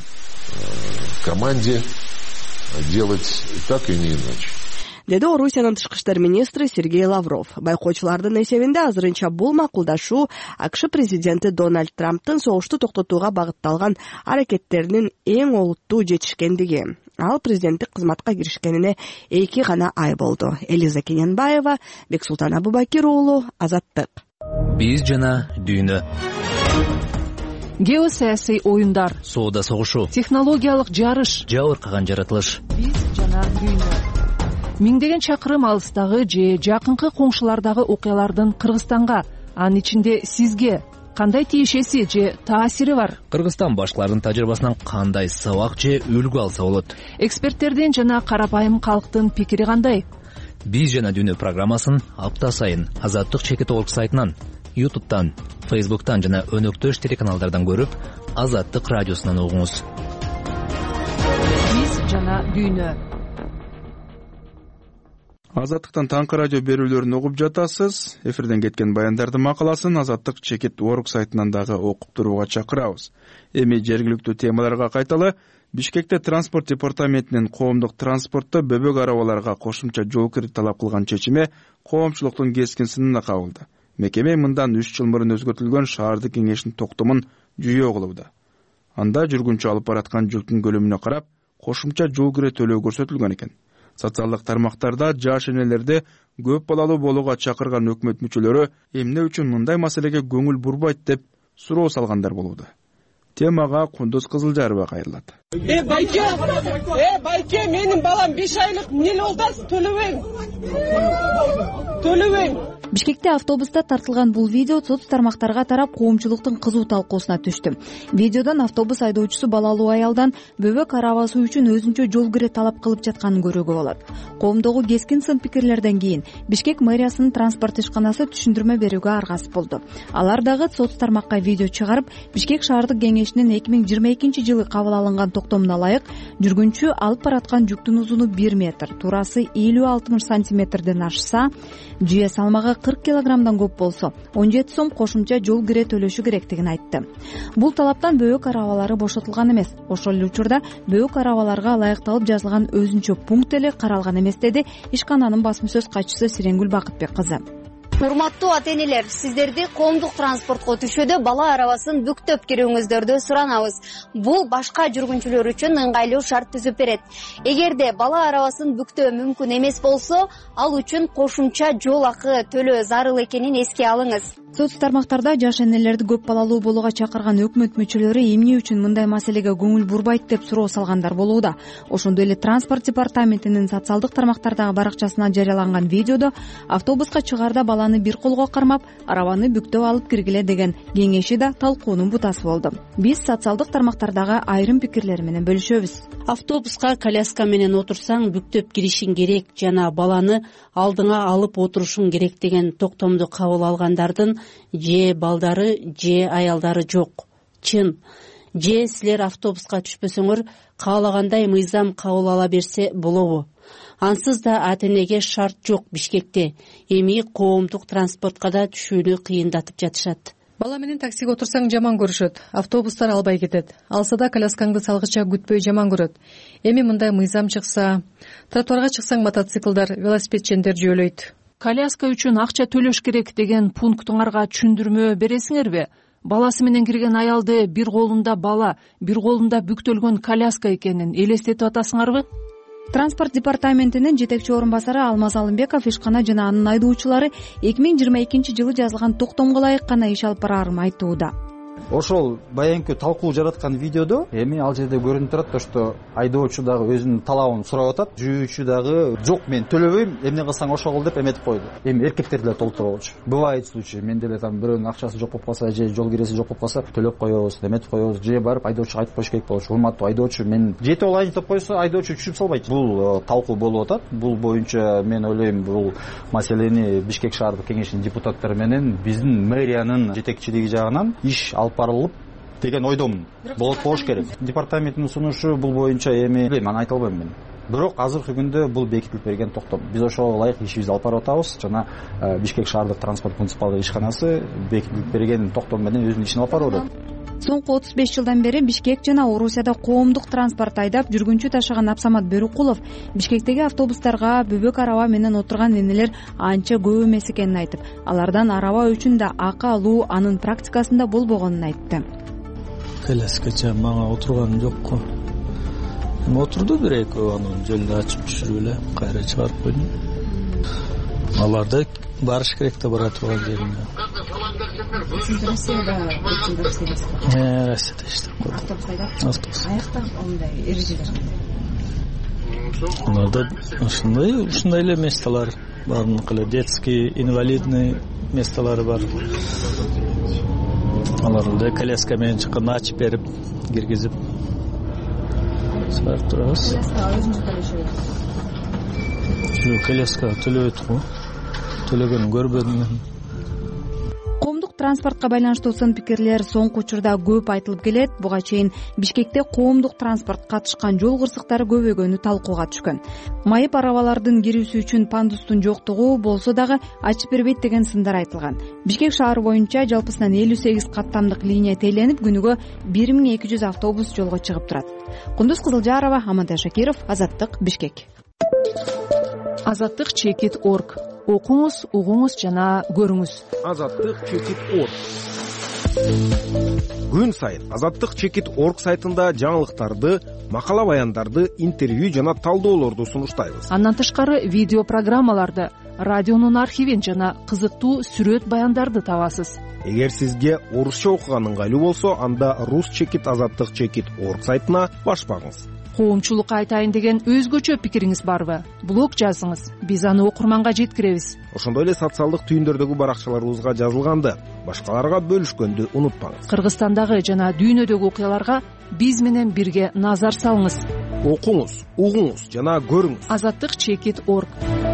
Команде делать так и не иначе. Деди Орусиянын тышкы иштер министри Сергей Лавров. Байкоочулардын эсебинде азырынча бул макулдашуу АКШ президенти Дональд Трамптын согушту токтотууга багытталган аракеттеринин эң олуттуу жетишкендиги. Ал президенттик кызматка киришкенине 2 гана ай болду. Элиза Кененбаева, Бексултан Абубакир уулу, Азаттык. Биз жана дүйнө. Геосаясий оюндар, соода согушу, технологиялык жарыш, жабыркаган жаратылыш. Биз жана дүйнө. Миңдеген чакырым алыстагы же жакынкы коңшулардагы окуялардын Кыргызстанга, анын ичинде сизге кандай тиешеси же таасири бар? Кыргызстан башкалардын тажрыйбасынан кандай сабак же үлгү алса болот? Эксперттердин жана карапайым калктын пикири кандай? Биз жана дүйнө программасын апта сайын azattik.org сайтынан, YouTube'дан, Facebook'tan жана өнөктөш телеканалдардан көрүп, Азаттык радиосунан угуңуз. Биз жана дүйнө. Азаттыктан таңкы радио берүүлөрүн угуп жатасыз. Эфирден кеткен баяндардын макаласын azattik.org сайтынан дагы окуп турууга чакырабыз. Эми жергиликтүү темаларга кайталы. Бишкекте транспорт департаментинин коомдук транспортто бөбөк арабаларга кошумча жол кирет талап кылган чечими коомчулуктун кескин сынына кабылды. Мекеме мындан 3 жыл мурун өзгөртүлгөн шаардык кеңештин токтомун жүйө кылууда. анда жүргүнчү алып бараткан жүктүн көлөмүнө карап кошумча жол кире төлөө көрсөтүлгөн экен. Социалдык тармактарда жаш энелерди көп балалуу болууга чакырган өкмөт мүчөлөрү эмне үчүн мындай маселеге көңүл бурбайт деп суроо салгандар болууда. Темага Кундуз Кызылжарова кайрылат. Байке, менин балам 5 айлык эмне болдасыз, төлөбөйм. Бишкекте автобуста тартылган бул видео соц тармактарга тарап коомчулуктун кызуу талкуусуна түштү. Видеодон автобус айдоочусу балалуу аялдан бөбөк арабасы үчүн өзүнчө жол кире талап кылып жатканын көрүүгө болот. Коомдогу кескин сын пикирлерден кийин Бишкек мэриясынын транспорт ишканасы түшүндүрмө берүүгө аргасыз болду. Алар дагы соц тармакка видео чыгарып, Бишкек шаардык кеңешинин 2022-жылы кабыл алынган токтомуна ылайык жүргүнчү алып бараткан жүктүн узуну 1 метр, турасы 50-60 сантиметрден ашса, жүйө салмагы 40 килограммдан көп болсо 17 сом кошумча жол кире төлөшү керектигин айтты. Бул талаптан бөбөк арабалары бошотулган эмес. Ошол эле учурда бөбөк арабаларга ылайыкталып жазылган өзүнчө пункт эле каралган эмес, деди ишкананын басма сөз катчысы Сиренгүл Бакытбек кызы. Урматтуу ата-энелер, сиздерди коомдук транспортко түшүүдө бала арабасын бүктөп кирүүңүздөрдү суранабыз. Бул башка жүргүнчүлөр үчүн ыңгайлуу шарт түзүп берет. Эгерде бала арабасын бүктөө мүмкүн эмес болсо, ал үчүн кошумча жол акы төлөө зарыл экенин эске алыңыз. Соц тармактарда жаш энелерди көп балалуу болууга чакырган өкмөт мүчөлөрү эмне үчүн мындай маселеге көңүл бурбайт деп суроо салгандар болууда. Ошондой эле транспорт департаментинин социалдык тармактардагы баракчасына жарыяланган видеодо автобуска чыгаарда баланы бир колго кармап, арабаны бүктөп алып киргиле деген кеңеши да талкуунун бутасы болду. Биз социалдык тармактардагы айрым пикирлер менен бөлүшөбүз. Автобуска коляска менен отурсаң бүктөп киришиң керек жана баланы алдыңа алып отурушуң керек деген токтомду кабыл алгандардын же балдары, же аялдары жок. Чын. Же силер автобуска түшпөсөңөр, каалагандай мыйзам кабыл ала берсе болобу? Ансыз да ата-энеге шарт жок Бишкекте. Эми коомдук транспортко да түшүүнү кыйындатып жатышат. Бала менен таксиге отурсаң жаман көрүшөт. Автобустар албай кетет. Алса да коляскаңды салгыча күтпөй жаман көрөт. Эми мындай мыйзам чыкса, тротуарга чыксаң мотоциклдар, велосипедчендер жөөлөйт. Коляска үчүн акча төлөш керек деген пунктуңарга түшүндүрмө бересиңерби? Баласы менен кирген аялды бир колунда бала, бир колунда бүктөлгөн коляска экенин элестетип атасыңарбы? Транспорт департаментинин жетекчи орун басары Алмаз Алымбеков ишкана жана анын айдоочулары 2022-жылы жазылган токтомго ылайык гана иш алып бараарын айтууда. Ошол баянкы талкуу жараткан видеодо эми ал жерде көрүнүп турат то, что айдоочу дагы өзүнүн талабын сурап атат, жүрүүчү дагы жок, мен төлөбөйм, эмне кылсаң ошол кыл деп эметип койду. Эми эркектер деле толтурабылчу. Бывает случай, мен деле там бирөөнүн акчасы жок болуп калса, же жол киреси жок болуп калса, төлөп коебуз, эметип коебуз, же барып айдоочуга айтып коюш керек болчу. Урматтуу айдоочу, мен жетип алайын деп койсо, айдоочу түшүп салбайт. Бул талкуу болуп атат. Бул боюнча мен ойлойм, бул маселени Бишкек шаардык кеңешинин депутаттары менен биздин мэриянын жетекчилиги жагынан иш алып барылып деген ойдомун. Болуш керек. Департаменттин сунушу бул боюнча эми билем, аны айта албайм мен. Бирок азыркы күндө бул бекитилип берген токтом. Биз ошого ылайык ишибизди алып барып атабыз жана Бишкек шаардык транспорт муниципалдык ишканасы бекитилип берген токтом менен өзүнүн ишин алып барып атат. Соңку 35 жылдан бери Бишкек жана Орусияда коомдук транспорт айдап жүргүнчү ташыган Абсамат Бөрүкулов Бишкектеги автобустарга бөбөк араба менен отурган энелер анча көп эмес экенин айтып, алардан араба үчүн да акы алуу анын практикасында болбогонун айтты. Коляскача мага отурган жокко. Отурду бир-экөө, анан жолду ачып түшүрүп эле кайра чыгарып койдум. Аларды барыш керек да бара турган жерине. Россияда Россияда иштеп койдум. Автобус айдап. Автобус. Аякта ондай эрежелер. Аларда ушундай эле месталар, баардыгы эле детский, инвалидный месталары бар. Аларды коляска менен чыкканда ачып берип, киргизип сарып турабыз. Коляска төлөйт го. Төлөгөнүн көрбөдүм мен. Коомдук транспортко байланыштуу сын пикирлер соңку учурда көп айтылып келет. Буга чейин Бишкекте коомдук транспорт катышкан жол кырсыктары көбөйгөнү талкууга түшкөн. Майып арабалардын кирүүсү үчүн пандустун жоктугу болсо дагы ачып бербейт деген сындар айтылган. Бишкек шаары боюнча жалпысынан 58 каттамдык линия тейленип, күнүгө 1200 автобус жолго чыгып турат. Кундуз Кызылжарова, Амантай Шакиров, Азаттык, Бишкек. Азаттык.org. Окуңуз, угуңуз жана көрүңүз. Азаттык.org. күн сайын Азаттык чекит орг сайтында жаңылыктарды, макала баяндарды, интервью жана талдоолорду сунуштайбыз. Андан тышкары видео программаларды, радионун архивин жана кызыктуу сүрөт баяндарды табасыз. Эгер сизге орусча окуган ыңгайлуу болсо, анда рус чекит азаттык чекит орг сайтына баш багыңыз. Коомчулукка айтайын деген өзгөчө пикириңиз барбы? Блог жазыңыз, биз аны окурманга жеткиребиз. Ошондой эле социалдык түйүндөрдөгү баракчаларыбызга жазылганды башкаларга бөлүшкөндү унутпаңыз. Кыргызстандагы жана дүйнөдөгү окуяларга биз менен бирге назар салыңыз. Окуңуз, угуңуз жана көрүңүз. Азаттык чекит орг.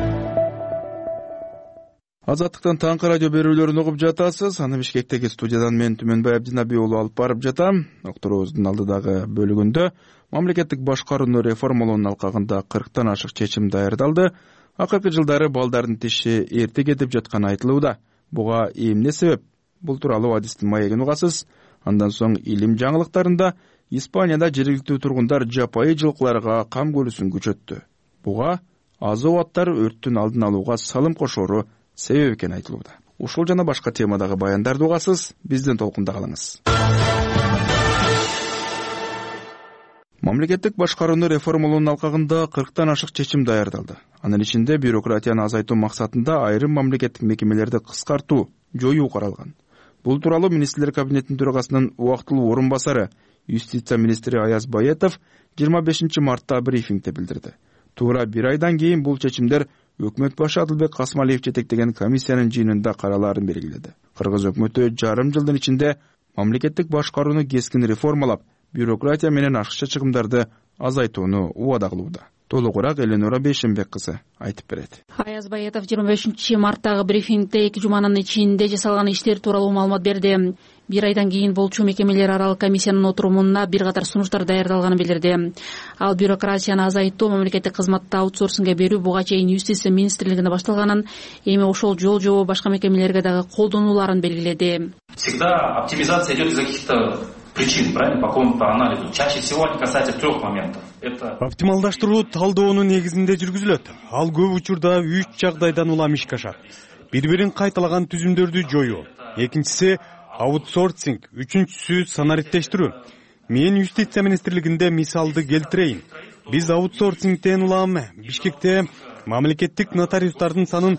Азаттыктан таңкы радио берүүлөрүн угуп жатасыз. Аны Бишкектеги студиядан мен Түмөнбай Абдинаби уулу алып барып жатам. Окторубуздун алдыдагы бөлүгүндө мамлекеттик башкарууну реформалоонун алкагында 40тан ашык чечим даярдалды. Акыркы жылдары балдардын тиши эрте кетип жатканы айтылууда. Буга эмне себеп? Бул тууралуу адистин маегин угасыз. Андан соң илим жаңылыктарында Испанияда жергиликтүү тургундар жапайы жылкыларга кам көрүүсүн күчөттү. Буга азоо аттар өрттүн алдын алууга салым кошоору себеп экени айтылууда. Ушул жана башка темадагы баяндарды угасыз, бизден толкунда калыңыз. Мамлекеттик башкарууну реформалоонун алкагында 40тан ашык чечим даярдалды. Анын ичинде бюрократияны азайтуу максатында айрым мамлекеттик мекемелерди кыскартуу, жоюу каралган. Бул тууралуу министрлер кабинетинин төрагасынын убактылуу орун басары, юстиция министри Аяз Баетов 25 мартта брифингде билдирди. Туура бир айдан кийин бул чечимдер өкмөт башы Адылбек Касмалиев жетектеген комиссиянын жыйынында каралаарын белгиледи. Кыргыз өкмөтү жарым жылдын ичинде мамлекеттик башкарууну кескин реформалап, бюрократия менен ашыкча чыгымдарды азайтууну убада кылууда. Толугураак Эленора Бейшенбек кызы айтып берет. Аяз Баетов 25 марттагы брифингде 2 жуманын ичинде жасалган иштер тууралуу маалымат берди. Бир айдан кийин болчу мекемелер аралык комиссиянын отурумунда бир катар сунуштар даярдалганын билдирди. Ал бюрократияны азайтуу, мамлекеттик кызматты аутсорсингге берүү буга чейин юстиция министрлигинде башталганын, эми ошол жол жобо башка мекемелерге дагы колдонуларын белгиледи. Всегда оптимизация идет из каких-то причин, правильно, по какому-то анализу. Чаще всего они касаются 3 моментов. Оптималдаштыруу талдоонун негизинде жүргүзүлөт. Ал көп учурда 3 жагдайдан улам ишке ашат. Бири-бирин кайталаган түзүмдөрдү жоюу. Экинчиси аутсорсинг, үчүнчүсү санариттештирүү. Мен юстиция министрлигинде мисалды келтирейин. Биз аутсорсингден улам Бишкекте мамлекеттик нотариустардын санын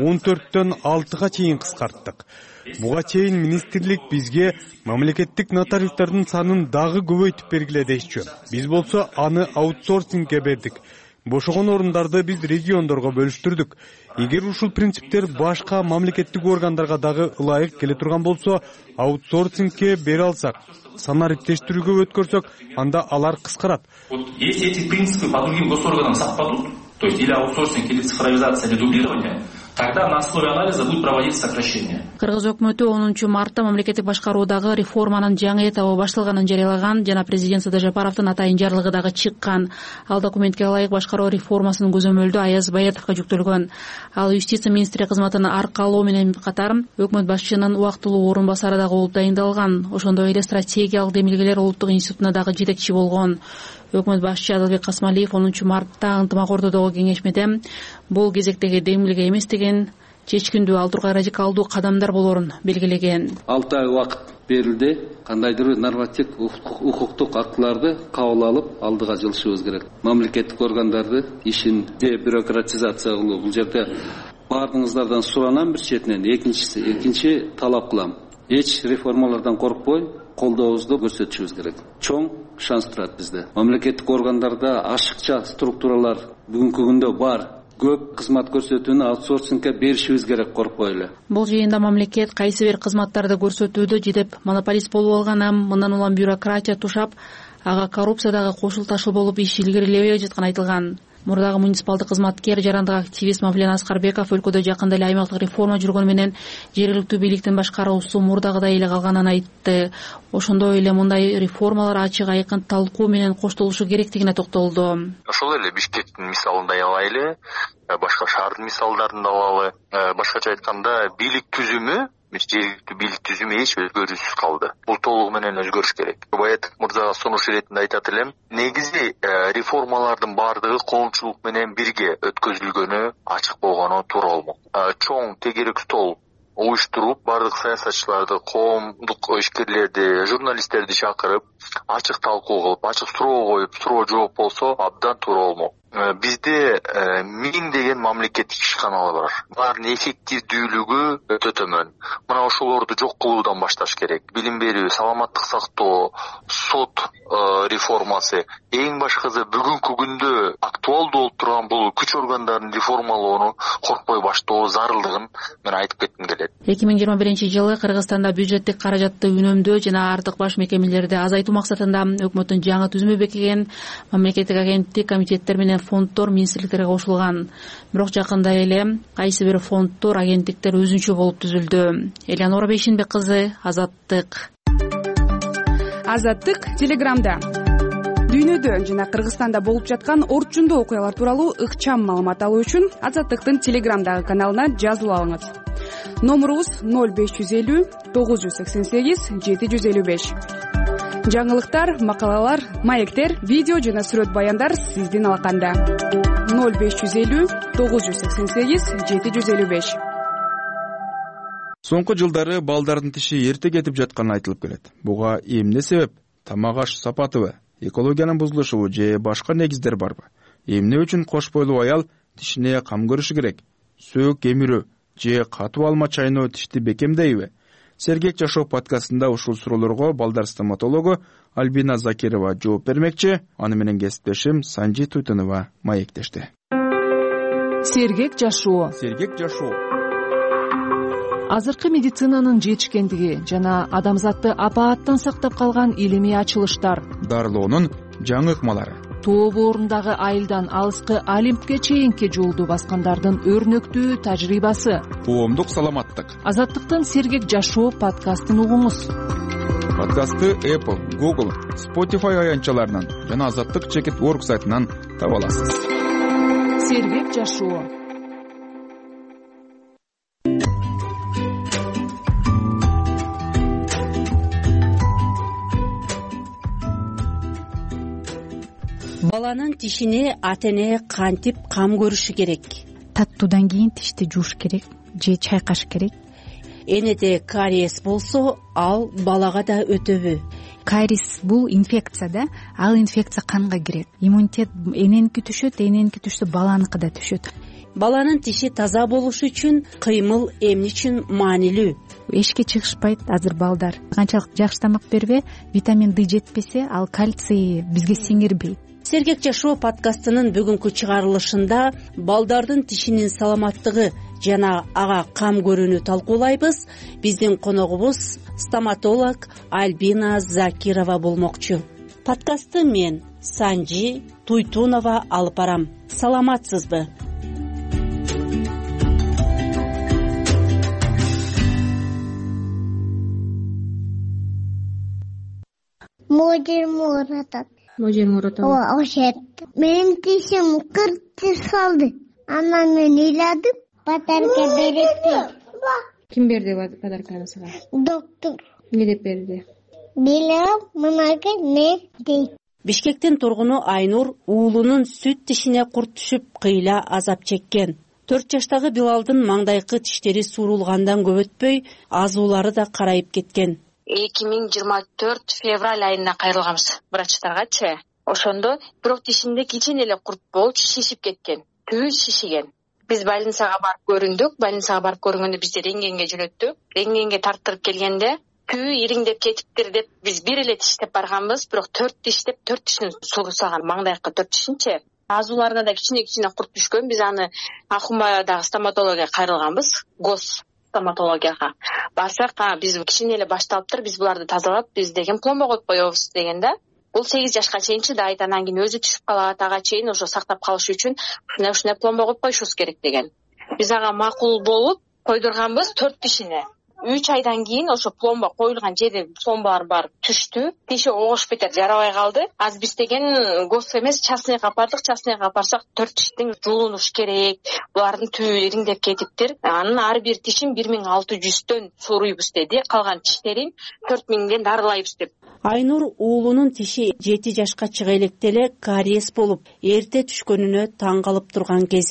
14төн 6га чейин кыскарттык. Буга чейин министрлик бизге мамлекеттик нотариустардын санын дагы көбөйтүп бергиле дешчү. Биз болсо аны аутсорсингге бердик. Бошогон орундарды биз региондорго бөлүштүрдүк. Эгер ушул принциптер башка мамлекеттик органдарга дагы ылайык келе турган болсо, аутсорсингге бере алсак, санариттештирүүгө өткөрсөк, анда алар кыскарат. Если эти принципы по другим госорганам совпадут, то есть или аутсорсинг, или цифровизация, или дублирование, тогда на основе анализа будет проводиться сокращение. Кыргыз өкмөтү 10 мартта мамлекеттик башкаруудагы реформанын жаңы этабы башталганын жарыялаган жана президент Садыр Жапаровдун атайын жарлыгы дагы чыккан. Ал документке ылайык башкаруу реформасынын көзөмөлдү Аяз Баетовго жүктөлгөн. Ал юстиция министри кызматына аркалоо менен катар өкмөт башчынын убактылуу орун басары дагы болуп дайындалган. Ошондой эле стратегиялык демилгелер улуттук институтуна дагы жетекчи болгон. Өкмөт башчы Адылбек Касмалиев 10 мартта ынтымак ордодогу кеңешмеде бул кезектеги демилге эмес деген чечкиндүү ал тургай радикалдуу кадамдар болоорун белгилеген. 6 ай убакыт берилди. Кандайдыр нормативдик укуктук актыларды кабыл алып алдыга жылышыбыз керек. Мамлекеттик органдарды ишин дебюрократизация кылуу. Бул жерде баарыңыздардан суранам бир четинен. Экинчи талап кылам. Эч реформалардан коркпой, колдообузду көрсөтүшүбүз керек. Чоң шанс турат бизде. Мамлекеттик органдарда ашыкча структуралар бүгүнкү күндө бар. Көп кызмат көрсөтүүнү аутсорсингге беришибиз керек, коркпой эле. Бул жыйында мамлекет кайсы бир кызматтарды көрсөтүүдө жидеп монополист болуп алган, мындан улам бюрократия тушап, ага коррупция дагы кошул ташыл болуп иш илгерилебей жатканы айтылган. Мурдагы муниципалдык кызматкер, жарандык активист Мавлен Аскарбеков өлкөдө жакында эле аймактык реформа жүргөнү менен жергиликтүү бийликтин башкаруусу мурдагыдай эле калганын айтты. Ошондой эле мындай реформалар ачык айкын талкуу менен коштолушу керектигине токтолду. Ошол эле Бишкектин мисалын да алайлы, башка шаардын мисалдарын да алалы. Башкача айтканда, бийлик түзүмү жергиликтүү бийлик түзүмү эч өзгөрүүсүз калды. Бул толугу менен өзгөрүш керек. Баетов мырзага сунуш иретинде айтат элем, негизи реформалардын баардыгы коомчулук менен бирге өткөзүлгөнү, ачык болгону туура болмок. Чоң тегерек стол уюштуруп баардык саясатчыларды, коомдук ишкерлерди, журналисттерди чакырып, ачык талкуу кылып, ачык суроо коюп, суроо жооп болсо абдан туура болмок. Бизде 1000 деген мамлекеттик ишканалар бар. Булардын эффективдүүлүгү өтө төмөн. Мына ошолорду жок кылуудан башташ керек. Билим берүү, саламаттык сактоо, сот реформасы, эң башкысы бүгүнкү күндө актуалдуу болуп турган бул күч органдарын реформалоону коркпой баштоо зарылдыгын мен айтып кетким келет. 2021-жылы Кыргызстанда бюджеттик каражатты үнөмдөө жана артык баш мекемелерди азайтуу максатында өкмөттүн жаңы түзүмү бекиген мамлекеттик агенттик, комитеттер менен фонддор министрликтерге кошулган. Бирок жакында эле кайсы бир фонддор, агенттиктер өзүнчө болуп түзүлдү. Элеонора Бейшенбек кызы, Азаттык. Азаттык Телеграмда. Дүйнөдө жана Кыргызстанда болуп жаткан орчундуу окуялар тууралуу ыкчам маалымат алуу үчүн Азаттыктын Телеграмдагы каналына жазылып алыңыз. Номурубуз 0550 988 755. Жаңылыктар, макалалар, маектер, видео жана сүрөт баяндар сиздин алаканда. 0550 988 755. Соңку жылдары балдардын тиши эрте кетип жатканы айтылып келет. Буга эмне себеп? Тамак аш сапатыбы, экологиянын бузулушубу же башка негиздер барбы? Эмне үчүн кош бойлуу аял тишине кам көрүшү керек? Сөөк кемирүү же катуу алма чайноо тишти бекемдейби? Сергек жашоо подкастында ушул суроолорго балдар стоматологу Альбина Закирова жооп бермекчи. Аны менен кесиптешим Санжи Туйтунова маектешти. Сергек жашоо. Сергек жашоо. Азыркы медицинанын жетишкендиги жана адамзатты апааттан сактап калган илимий ачылыштар, дарылоонун жаңы ыкмалары, тоо боорундагы айылдан алыскы Олимпке чейинки жолду баскандардын өрнөктүү тажрыйбасы, коомдук саламаттык. Азаттыктын Сергек жашоо подкастын угуңуз. Подкастты Apple, Google, Spotify аянтчаларынан жана Азаттык.org сайтынан таба аласыз. Сергек жашоо. Баланын тишине ата-эне кантип кам көрүшү керек? Таттуудан кийин тишти жууш керек же чайкаш керек. Энеде кариес болсо, ал балага да өтөбү? Кариес бул инфекция да, ал инфекция канга кирет. Иммунитет эненики түшөт, эненики түшсө баланыкы да түшөт. Баланын тиши таза болушу үчүн кыймыл эмне үчүн маанилүү? Эшикке чыгышпайт азыр балдар. Канчалык жакшы тамак бербе, витамин D жетпесе, ал кальций бизге сиңирбейт. Сергек жашоо подкастынын бүгүнкү чыгарылышында балдардын тишинин саламаттыгы жана ага кам көрүүнү талкуулайбыз. Биздин коногубуз стоматолог Альбина Закирова болмокчу. Подкастты мен Санжи Туйтунова алып барам. Саламатсызбы? Можер Муратов. Ошет. Менин тишим 40 тиш калды. Анан мен ыйладым, подарка берет. Ким берди подарканы сага? Доктор. Эмне деп берди? Билем, мынакы не дейт. Бишкектин тургуну Айнур уулунун сүт тишине курт түшүп кыйла азап чеккен. 4 жаштагы Билалдын маңдайкы тиштери суурулгандан көп өтпөй, азуулары да карайып кеткен. 2024 февраль айына кайрылганбыз врачтаргачы. Ошондо бирок тишинде кичине эле курт болуп шишип кеткен. Түбү шишиген. Биз больницага барып көрүндүк. Больницага барып көргөндө бизди рентгенге жөнөттү. Рентгенге тарттырып келгенде түбү ириңдеп кетиптир деп биз бир эле тиштеп барганбыз, бирок 4 тиштеп 4 тиштин суурусаган, маңдайкы 4 тишинчи. Азууларына да кичине курт түшкөн. Биз аны Ахунбайдагы стоматологияга кайрылганбыз. Гос стоматологияга барсак, биз кичине эле башталыптыр, биз буларды тазалап, биз деген пломба коюп коебуз дегенде, бул 8 жашка чейин чыдайт, анан кийин өзү түшүп калат, ага чейин ошо сактап калыш үчүн ушундай пломба коюп коюшубуз керек деген. Биз ага макул болуп койдурганбыз 4 тишине. 3 айдан кийин ошо пломба коюлган жерде пломбалар барып түштү. Тиши огошуп кетет, жарабай калды. Аз биз деген гос эмес, частныйга апардык. Частныйга апарсак 4 тиштин жуулунуш керек. Булардын түбү ириңдеп кетиптир. Анын ар бир тишин 1600төн сууруйбуз деди. Калган тиштерин 4000ден дарылайбыз деп. Айнур уулунун тиши 7 жашка чыга электеле кариес болуп, эрте түшкөнүнө таң калып турган кези.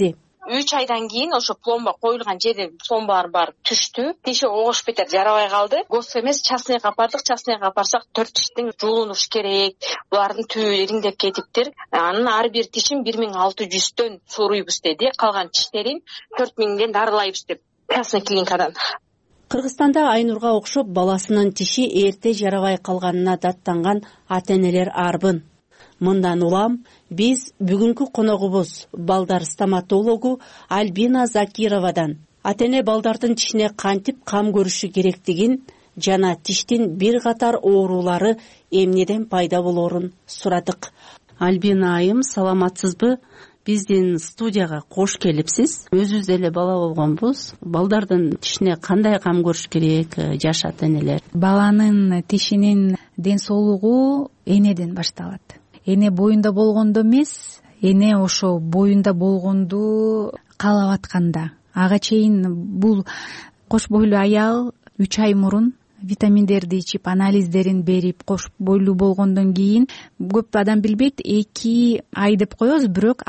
3 айдан кийин ошо пломба коюлган жерден пломбалар барып түштү. Тиши огошуп кетер, жарабай калды. Гос эмес, частныйга апардык. Частныйга апарсак 4 тиштин жуулуnuш керек. Булардын түбү ириңдеп кетиптир. Анын ар бир тишин 1600төн сууруйбуз деди. Калган тиштерин 4000ден дарылайбыз деп частный клиникадан. Кыргызстанда Айнурга окшоп баласынын тиши эрте жарабай калганына даттанган ата-энелер арбын. Мындан улам биз бүгүнкү коногубуз балдар стоматологу Альбина Закировадан ата-эне балдардын тишине кантип кам көрүшү керектигин жана тиштин бир катар оорулары эмнеден пайда болоорун сурадык. Альбина айым, саламатсызбы? Биздин студияга кош келипсиз. Өзүбүз деле бала болгонбуз. Балдардын тишине кандай кам көрүш керек жаш ата-энелер? Баланын тишинин ден соолугу энеден башталат. Эне боюнда болгондо эмес, эне ошо боюнда болгонду каалап атканда. Ага чейин бул кош бойлуу аял 3 ай мурун витаминдерди ичип, анализдерин берип, кош бойлуу болгондон кийин көп адам билбейт, 2 ай деп коебуз, бирок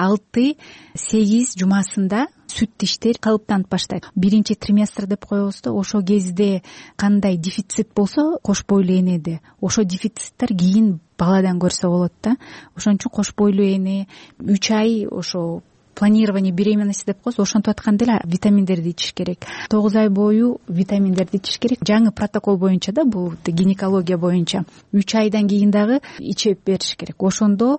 6-8 жумасында сүт тиштер калыптанып баштайт. Биринчи триместр деп коебуз да, ошо кезде кандай дефицит болсо кош бойлуу энеде, ошо дефициттер кийин баладан көрсө болот да. Ошон үчүн кош бойлуу эне 3 ай ошо планирование беременности деп коебуз, ошентип атканда эле витаминдерди ичиш керек. 9 ай бою витаминдерди ичиш керек. Жаңы протокол боюнча да, бул гинекология боюнча 3 айдан кийин дагы ичип бериш керек. Ошондо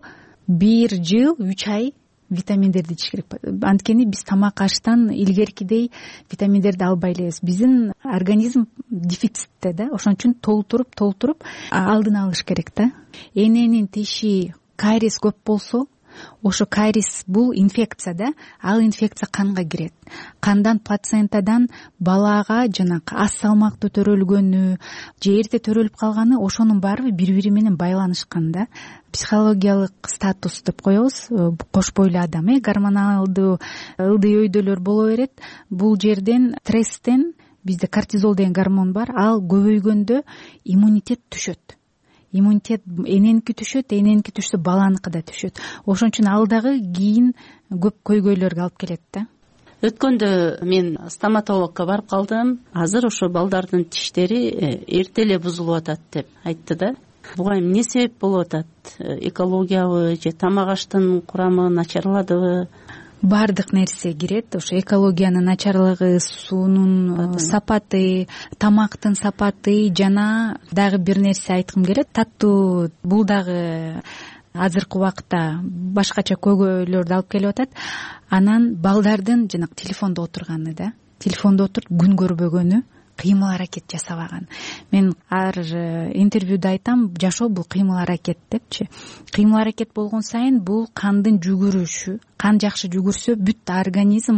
1 жыл 3 ай витаминдерди ичиш керек. Анткени биз тамак аштан илгеркидей витаминдерди албай элебиз. Биздин организм дефицитте да, ошон үчүн толтуруп алдын алыш керек да. Эненин тиши кариес көп болсо, ошо кариес бул инфекция да, ал инфекция канга кирет. Кандан плацентадан балага жанакы аз салмактуу төрөлгөнү же эрте төрөлүп калганы, ошонун баары бири-бири менен байланышкан да. Психологиялык статус деп коебуз, кош бойлуу адам, гормоналдуу ылдый өйдөлөр боло берет. Бул жерден стресстен, бизде кортизол деген гормон бар, ал көбөйгөндө иммунитет түшөт. Иммунитет эненики түшөт, эненики түшсө баланыкы да түшөт. Ошон үчүн ал дагы кийин көп көйгөйлөргө алып келет да. Өткөндө мен стоматологко барып калдым. Азыр ошо балдардын тиштери эрте эле бузулуп атат деп айтты да. Буга эмне себеп болуп атат? Экологиябы же тамак аштын курамы начарладыбы? Бардык нерсе кирет. Ошо экологиянын начарлыгы, суунун сапаты, тамактын сапаты жана дагы бир нерсе айткым келет. Таттуу, бул дагы азыркы убакта башкача көйгөйлөрдү алып келип атат. Анан балдардын жанагы телефондо отурганы да. Телефондо отуруп күн көрбөгөнү, кыймыл аракет жасабаган. Мен ар интервьюда айтам, жашоо бул кыймыл аракет депчи. Кыймыл аракет болгон сайын бул кандын жүгүрүшү, кан жакшы жүгүрсө бүт организм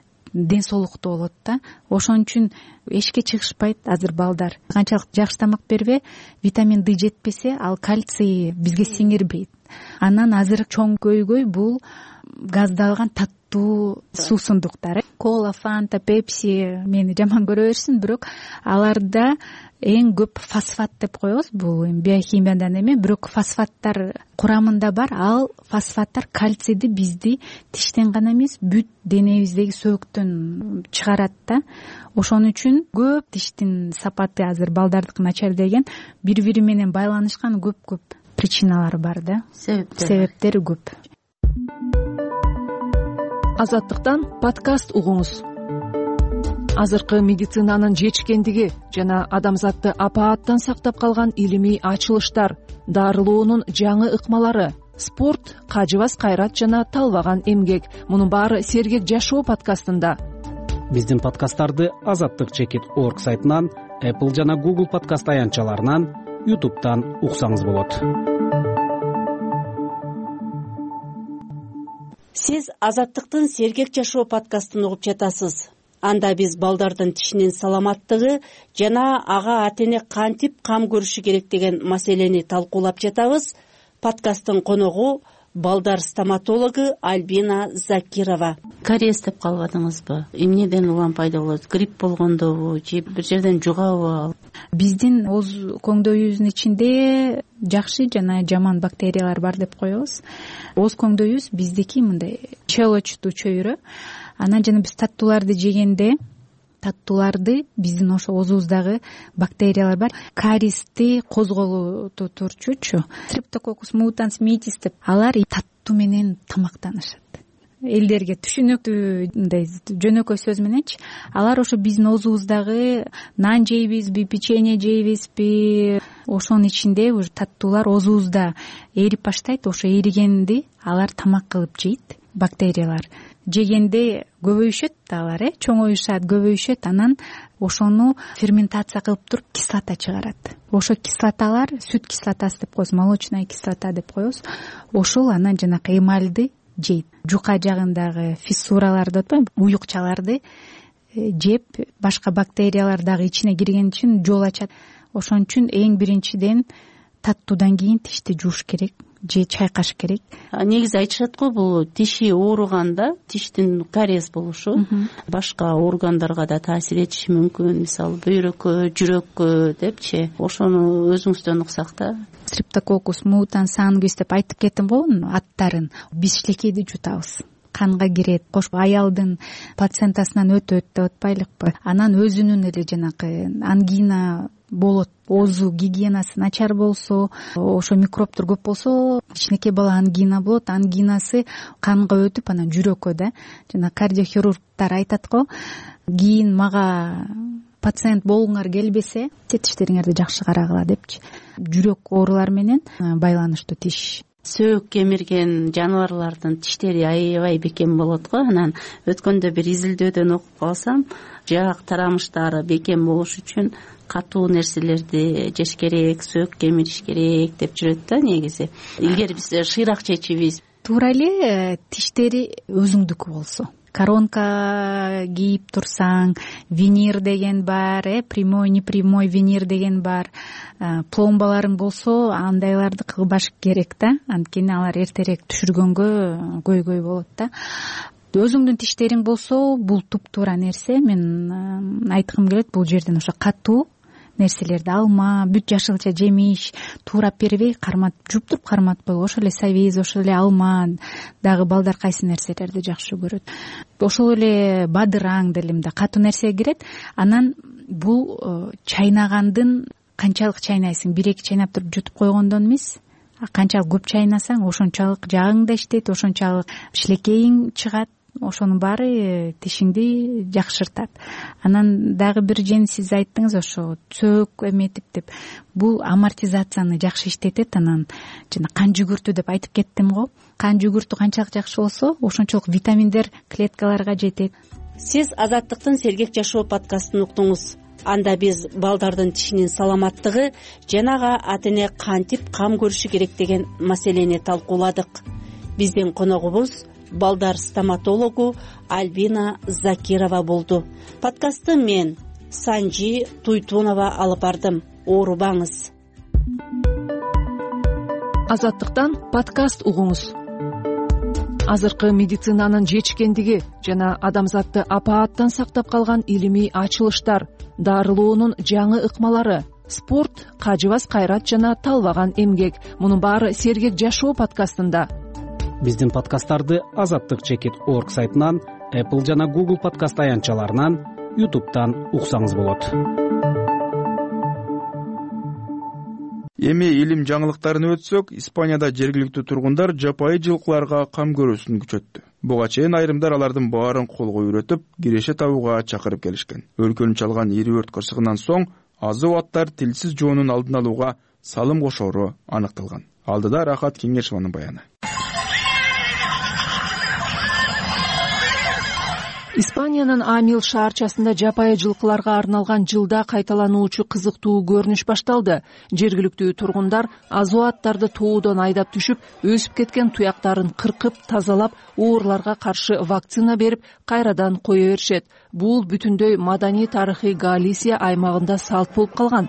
ден соолуктуу болот да. Ошон үчүн эшикке чыгышпайт азыр балдар. Канчалык жакшы тамак бербе, витамин D жетпесе, ал кальций бизге сиңирбейт. Анан азыр чоң көйгөй бул газдалган таттуу суусундуктар. Кола, Фанта, Пепси мени жаман көрө берсин, бирок аларда эң көп фосфат деп коебуз. Бул биохимиядан эме, бирок фосфаттар курамында бар. Ал фосфаттар кальцийди бизди тиштен гана эмес, бүт денебиздеги сөөктөн чыгарат да. Ошон үчүн көп тиштин сапаты азыр балдардыкы начар деген бири-бири менен байланышкан көп причиналары бар да. Себептери көп. Азаттыктан подкаст угуңуз. Азыркы медицинанын жетишкендиги жана адамзатты апааттан сактап калган илимий ачылыштар, дарылоонун жаңы ыкмалары, спорт, кажыбас кайрат жана талбаган эмгек. Мунун баары Сергек жашоо подкастында. Биздин подкасттарды azattik.org сайтынан, Apple жана Google подкаст аянтчаларынан, YouTube'дан уксаңыз болот. Сиз Азаттыктын Сергек жашоо подкастын угуп жатасыз. Анда биз балдардын тишинин саламаттыгы жана ага ата-эне кантип кам көрүшү керек деген маселени талкуулап жатабыз. Подкасттын коногу балдар стоматологу Альбина Закирова. Кариес деп калбадыңызбы? Эмнеден улам пайда болот? Грипп болгондобу же бир жерден жугабы? Биздин ооз көңдөйүбүздүн ичинде жакшы жана жаман бактериялар бар деп коебуз. Ооз көңдөйүбүз биздики мындай челочтуу чөйрө. анан жана биз таттууларды жегенде биздин ошо оозубуздагы бактериялар бар, каристи козголото турчучу Streptococcus mutans mitis деп, алар таттуу менен тамактанышат. Элдерге түшүнүктүү мындай жөнөкөй сөз мененчи, алар ошо биздин оозубуздагы нан жейбизби, печенье жейбизби, ошонун ичинде уже таттуулар оозубузда эрип баштайт. Ошо эригенди алар тамак кылып жейт. Бактериялар жегенде көбөйүшөт, алар чоңоюшат, көбөйүшөт, анан ошону ферментация кылып туруп кислота чыгарат. Ошо кислоталар сүт кислотасы деп коебуз, молочная кислота деп коебуз. Ошол анан жанакы эмальды жейт. Жука жагындагы фиссураларды, атпайбы, уюкчаларды жеп, башка бактериялар дагы ичине кирген үчүн жол ачат. Ошон үчүн эң биринчиден таттуудан кийин тишти жууш керек же чайкаш керек. Негизи айтышат го, бул тиши ооруганда тиштин кариес болушу башка органдарга да таасир этиши мүмкүн, мисалы бөйрөккө, жүрөккө депчи. Ошону өзүңүздөн уксак да. Streptococcus mutans sanguis деп айтып кеттим го аттарын. Биз шилекейди жутабыз, канга кирет, кош аялдын плацентасынан өтөт деп атпайлыкпы. Анан өзүнүн эле жанакы ангина болот. Оозу гигиенасы начар болсо, ошо микробтор көп болсо, кичинекей бала ангина болот. Ангинасы канга өтүп, анан жүрөккө да. Жана кардиохирургтар айтат го, кийин мага пациент болгуңар келбесе, тиштериңерди жакшы карагыла депчи. Жүрөк оорулар менен байланыштуу тиш. Сөөк кемирген жаныбарлардын тиштери аябай бекем болот го. Анан өткөндө бир изилдөөдөн окуп калсам, жаак тарамыштары бекем болуш үчүн катуу нерселерди жеш керек, сөөк кемириш керек деп жүрөт да негизи. Илгери биз шыйрак чечибиз. Туура эле тиштери өзүңдүкү болсо. Коронка кийип турсаң, винир деген бар, прямой, непрямой винир деген бар. Пломбаларың болсо, андайларды кылбаш керек да. Анткени алар эртерээк түшүргөнгө көйгөй болот да. Өзүңдүн тиштериң болсо, бул туптуура нерсе. Мен айткым келет, бул жерден ошо катуу нерселерди алма, бүт жашылча жемиш туурап бербей, жууп туруп карматпайлы. Ошол эле сабиз, ошол эле алма, дагы балдар кайсы нерселерди жакшы көрөт. Ошол эле бадыраң деле катуу нерсе кирет. Анан бул чайнагандын канчалык чайнайсың, 1-2 чайнап туруп жутуп койгондон эмес. Канчалык көп чайнасаң, ошончалык жагың да иштейт, ошончалык шилекейиң чыгат. Ошонун баары тишиңди жакшыртат. Анан дагы бир жени сиз айттыңыз, ошо сөөк эметип деп. Бул амортизацияны жакшы иштетет. Анан жана кан жүгүртүү деп айтып кеттим го. Кан жүгүртүү канчалык жакшы болсо, ошончолук витаминдер клеткаларга жетет. Сиз Азаттыктын Сергек жашоо подкастын уктуңуз. Анда биз балдардын тишинин саламаттыгы жанага ата эне кантип кам көрүшү керек деген маселени талкууладык. Биздин коногубуз балдар стоматологу Альбина Закирова болду. Подкастты мен Санжи Туйтунова алып бардым. Оорубаңыз. Азаттыктан подкаст угуңуз. Азыркы медицинанын жетишкендиги жана адамзатты апааттан сактап калган илимий ачылыштар, дарылоонун жаңы ыкмалары, спорт, кажыбас кайрат жана талбаган эмгек. Мунун баары Сергек жашоо подкастында. Биздин подкасттарды azattik.org сайтынан, Apple жана Google подкаст аянтчаларынан, YouTube'дан уксаңыз болот. Эми илим жаңылыктарын өтсөк, Испанияда жергиликтүү тургундар жапайы жылкыларга кам көрүүсүн күчөттү. Буга чейин айрымдар алардын баарын колго үйрөтүп, киреше табууга чакырып келишкен. Өлкөнү чалган ири өрт кырсыгынан соң азуу аттар тилсиз жоонун алдын алууга салым кошоору аныкталган. Алдыда Рахат Кеңешованын баяны. Испаниянын Амил шаарчасында жапайы жылкыларга арналган жылда кайталануучу кызыктуу көрүнүш башталды. Жергиликтүү тургундар азуу аттарды тоодон айдап түшүп, өсүп кеткен туяктарын кыркып, тазалап, оорларга каршы вакцина берип, кайрадан кое беришет. Бул бүтүндөй маданий тарыхый Галисия аймагында салт болуп калган.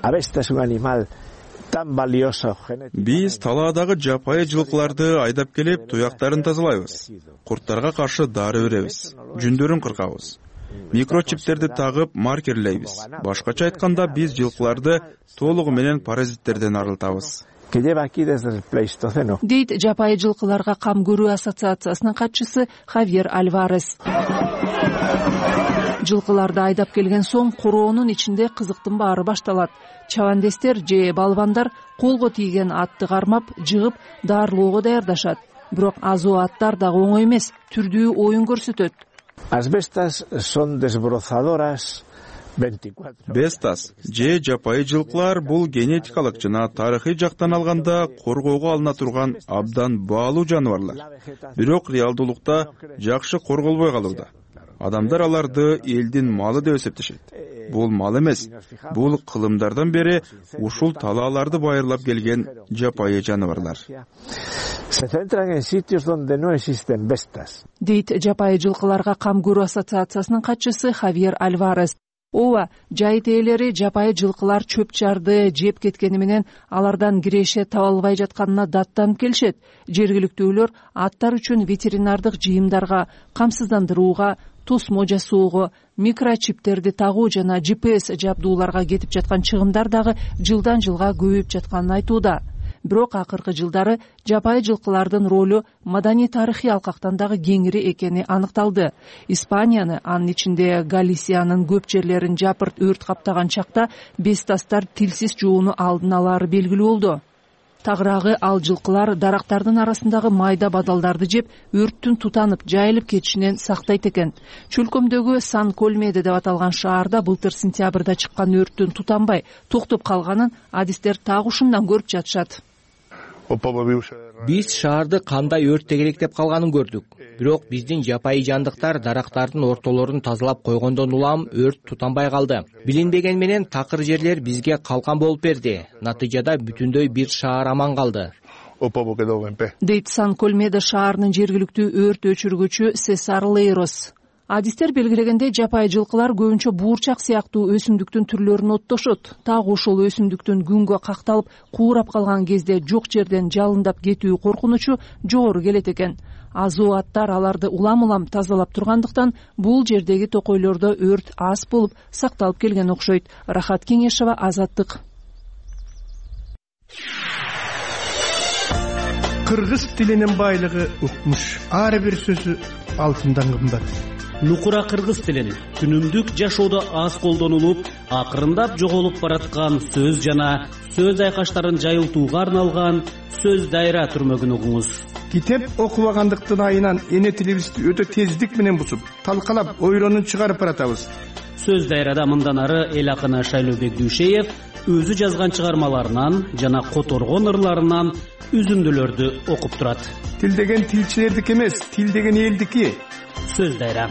Биз талаадагы жапайы жылкыларды айдап келип, туяктарын тазалайбыз. Курттарга каршы дары беребиз. Жүндөрүн кыркабыз. Микрочиптерди тагып, маркерлейбиз. Башкача айтканда, биз жылкыларды толугу менен паразиттерден арылтабыз. que lleva aquí desde el Pleistoceno. дейт жапайы жылкыларга кам көрүү ассоциациясынын катчысы Хавьер Альварес. Жылкыларды айдап келген соң короонун ичинде кызыктын баары башталат. Чабандестер же балбандар колго тийген атты кармап, жыгып, дарылоого даярдашат. Бирок азуу аттар дагы оңой эмес, түрдүү оюн көрсөтөт. As bestas son desbrozadoras. Бестас же жапайы жылкылар бул генетикалык жана тарыхый жактан алганда коргоого алына турган абдан баалуу жаныбарлар. Бирок реалдуулукта жакшы корголбой калууда. Адамдар аларды элдин малы деп эсептешет. Бул мал эмес, бул кылымдардан бери ушул талааларды байырлап келген жапайы жаныбарлар. Se centran en sitios donde no existen bestas. дейт жапайы жылкыларга кам көрүү ассоциациясынын катчысы Хавьер Альварес. Ооба, жайыт ээлери жапайы жылкылар чөп жарды жеп кеткени менен алардан киреше таба албай жатканына даттанып келишет. Жергиликтүүлөр аттар үчүн ветеринардык жыйымдарга, камсыздандырууга, тосмо жасоого, микрочиптерди тагуу жана GPS жабдууларга кетип жаткан чыгымдар дагы жылдан жылга көбөйүп жатканын айтууда. Бирок акыркы жылдары жапайы жылкылардын ролу маданий тарыхый алкактан дагы кеңири экени аныкталды. Испанияны, анын ичинде Галисиянын көп жерлерин жапырт өрт каптаган чакта бестастар тилсиз жууну алдын алары белгилүү болду. Тагыраагы ал жылкылар дарактардын арасындагы майда бадалдарды жеп, өрттүн тутанып, жайылып кетишинен сактайт экен. Чөлкөмдөгү Сан Кольмеде деп аталган шаарда былтыр сентябрда чыккан өрттүн тутанбай, токтоп калганын адистер так ушундан көрүп жатышат. Биз шаарды кандай өрттегелек деп калганын көрдүк. Бирок биздин жапайы жандыктар дарактардын ортолорун тазалап койгондон улам өрт тутанбай калды. Билинбеген менен такыр жерлер бизге калкан болуп берди. Натыйжада бүтүндөй бир шаар аман калды. дейт Сан Кольмеде шаарынын жергиликтүү өрт өчүргүчү Сесар Лейрос. Адистер белгилегендей жапайы жылкылар көбүнчө буурчак сыяктуу өсүмдүктүн түрлөрүн оттошот. Так ошол өсүмдүктүн күнгө какталып, куурап калган кезде жок жерден жалындап кетүү коркунучу жогору келет экен. Азуу аттар аларды улам-улам тазалап тургандыктан бул жердеги токойлордо өрт аз болуп сакталып келген окшойт. Рахат Кеңешова, Азаттык. Кыргыз тилинин байлыгы укмуш. Ар бир сөзү алтындан кымбат. Нукура кыргыз тилин күнүмдүк жашоодо аз колдонулуп, акырындап жоголуп бараткан сөз жана сөз айкаштарын жайылтууга арналган сөз дайра түрмөгүн угуңуз. Китеп окубагандыктын айынан эне тилибизди өтө тездик менен бусуп, талкалап, ойронун чыгарып баратабыз. Сөз дайрада мындан ары эл акыны Шайлообек Дүйшеев өзү жазган чыгармаларынан жана которгон ырларынан үзүндүлөрдү окуп турат. Тил деген тилчилердики эмес, тил деген элдики. Сөз дайра.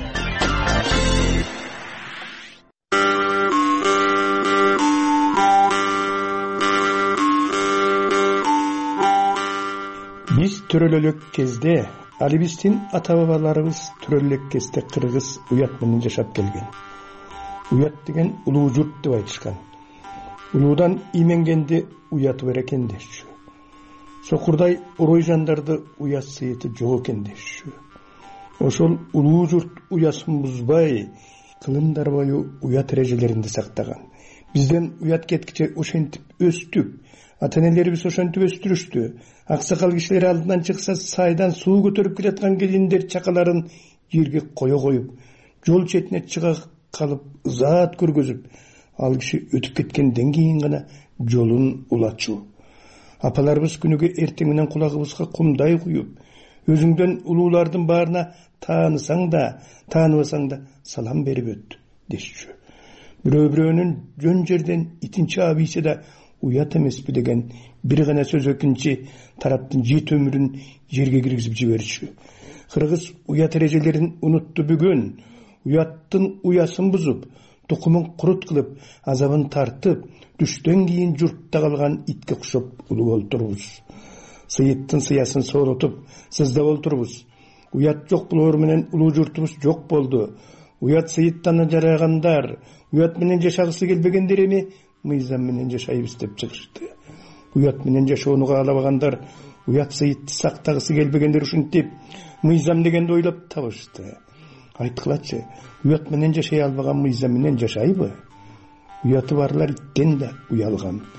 Биз төрөлөлөк кезде, али биздин ата бабаларыбыз төрөлөлөк кезде кыргыз уят менен жашап келген. Уят деген улуу журт деп айтышкан. Улуудан именгенди уяты бар экен дешчү. Сокурдай орой жандарды уят сыйыты жок экен дешчү. Ошол улуу журт уясын бузбай, кылымдар бою уят эрежелеринди сактаган. Бизден уят кеткиче ошентип өстүк. Ата-энелерибиз ошентип өстүрүштү. Аксакал кишилер алдынан чыкса сайдан суу көтөрүп келаткан келиндер чакаларын жерге коюп, жол четине чыга калып ызаат көргөзүп, ал киши өтүп кеткенден кийин гана жолун улачу. Апаларыбыз күнүгө эртең менен кулагыбызга кумдай куюп, өзүңдөн улуулардын баарына таанысаң да, тааныбасаң да салам берип өт дешчү. Бирөө-бирөөнүн жөн жерден итинчи абийсе да уят эмеспи деген бир гана сөз экинчи тараптын жет өмүрүн жерге киргизип жиберчү. Кыргыз уят эрежелерин унутту бүгүн, уяттын уясын бузуп, тукумун курут кылып, азабын тартып, түштөн кийин журтта калган итке окшоп улуу олтурбуз. Сыйыттын сыясын сооротуп, сыздап олтурбуз. Уят жок болоор менен улуу журтубуз жок болду. Уят сыйыттан жарагандар, уят менен жашагысы келбегендер эми мыйзам менен жашайбыз деп чыгышты. Уят менен жашоону каалабагандар, уят сыйытты сактагысы келбегендер ушинтип мыйзам дегенди ойлоп табышты. Айткылачы, уят менен жашай албаган мыйзам менен жашайбы? Уяты барлар иттен да уялган.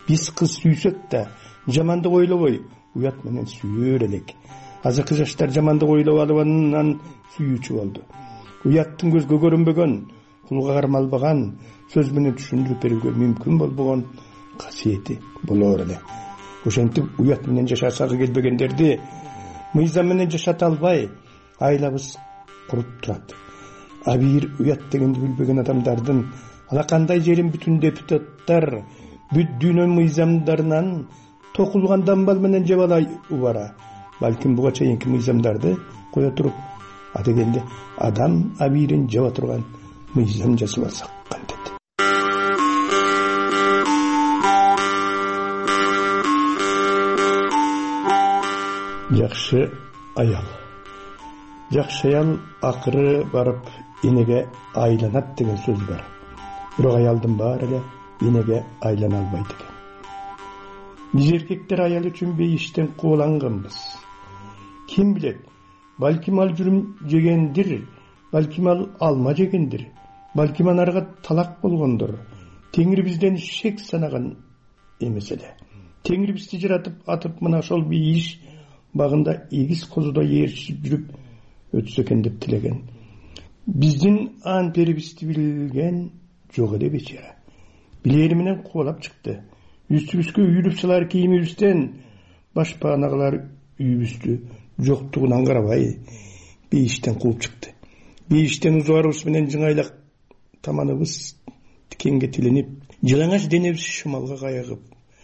биз кыз сүйсөк да жамандык ойлобой уят менен сүйөр элек. Азыркы жаштар жамандык ойлоп алганынан сүйүүчү болду. Уяттын көзгө көрүнбөгөн, кулга кармалбаган, сөз менен түшүндүрүп берүүгө мүмкүн болбогон касиети болор эле. Ошентип уят менен жашашагы келбегендерди мыйзам менен жашата албай айлабыз куруп турат. А бир уят дегенди билбеген адамдардын алакандай жерин бүтүн депутаттар бүт дүйнө мыйзамдарынан токулган дамбал менен жабалай убара. Балким буга чейинки мыйзамдарды кое туруп, адегенде адам абийирин жаба турган мыйзам жасап алсак кантет. Жакшы аял. Жакшы аял акыры барып энеге айланат деген сөз бар. Бирок аялдын баары эле энеге айлана албайт экен. Биз эркектер аял үчүн бейиштен кууланганбыз. Ким билет, балким ал жүрүм жегендир, балким ал алма жегендир, балким анарга талак болгондур. Теңир бизден шек санаган эмес эле. Теңир бизди жаратып атып мына ошол бейиш багында эгиз козудой ээрчип жүрүп өтсө экен деп тилеген. Биздин ан перибизди билген жок эле бечара. Билери менен кубалап чыкты. Үстүбүзгө үйүлүп салар кийимибизден башпаанагылар үйүбүздү жоктугунан карабай бейиштен кууп чыкты. Бейиштен узуарыбыз менен жыңайлак таманыбыз тикенге тиленип, жалаңаш денебиз шымалга кайыгып,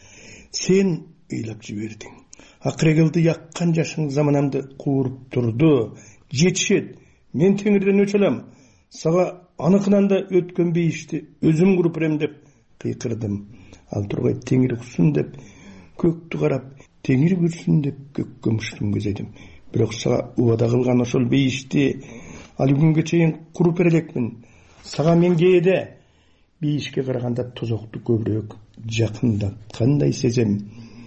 сен ыйлап жибердиң. Акырегилди яккан жашың заманамды кууруп турду. Жетишет, мен теңирден өч алам. Сага аныкынан да өткөн бейишти өзүм куруп берем деп кыйкырдым. Ал тургай теңир уксун деп көктү карап, теңир көрсүн деп көккө муштум көзөйдүм. Бирок сага убада кылган ошол бейишти ал күнгө чейин куруп бере элекмин. Сага мен кээде бейишке караганда тозокту көбүрөөк жакындаткандай сезем.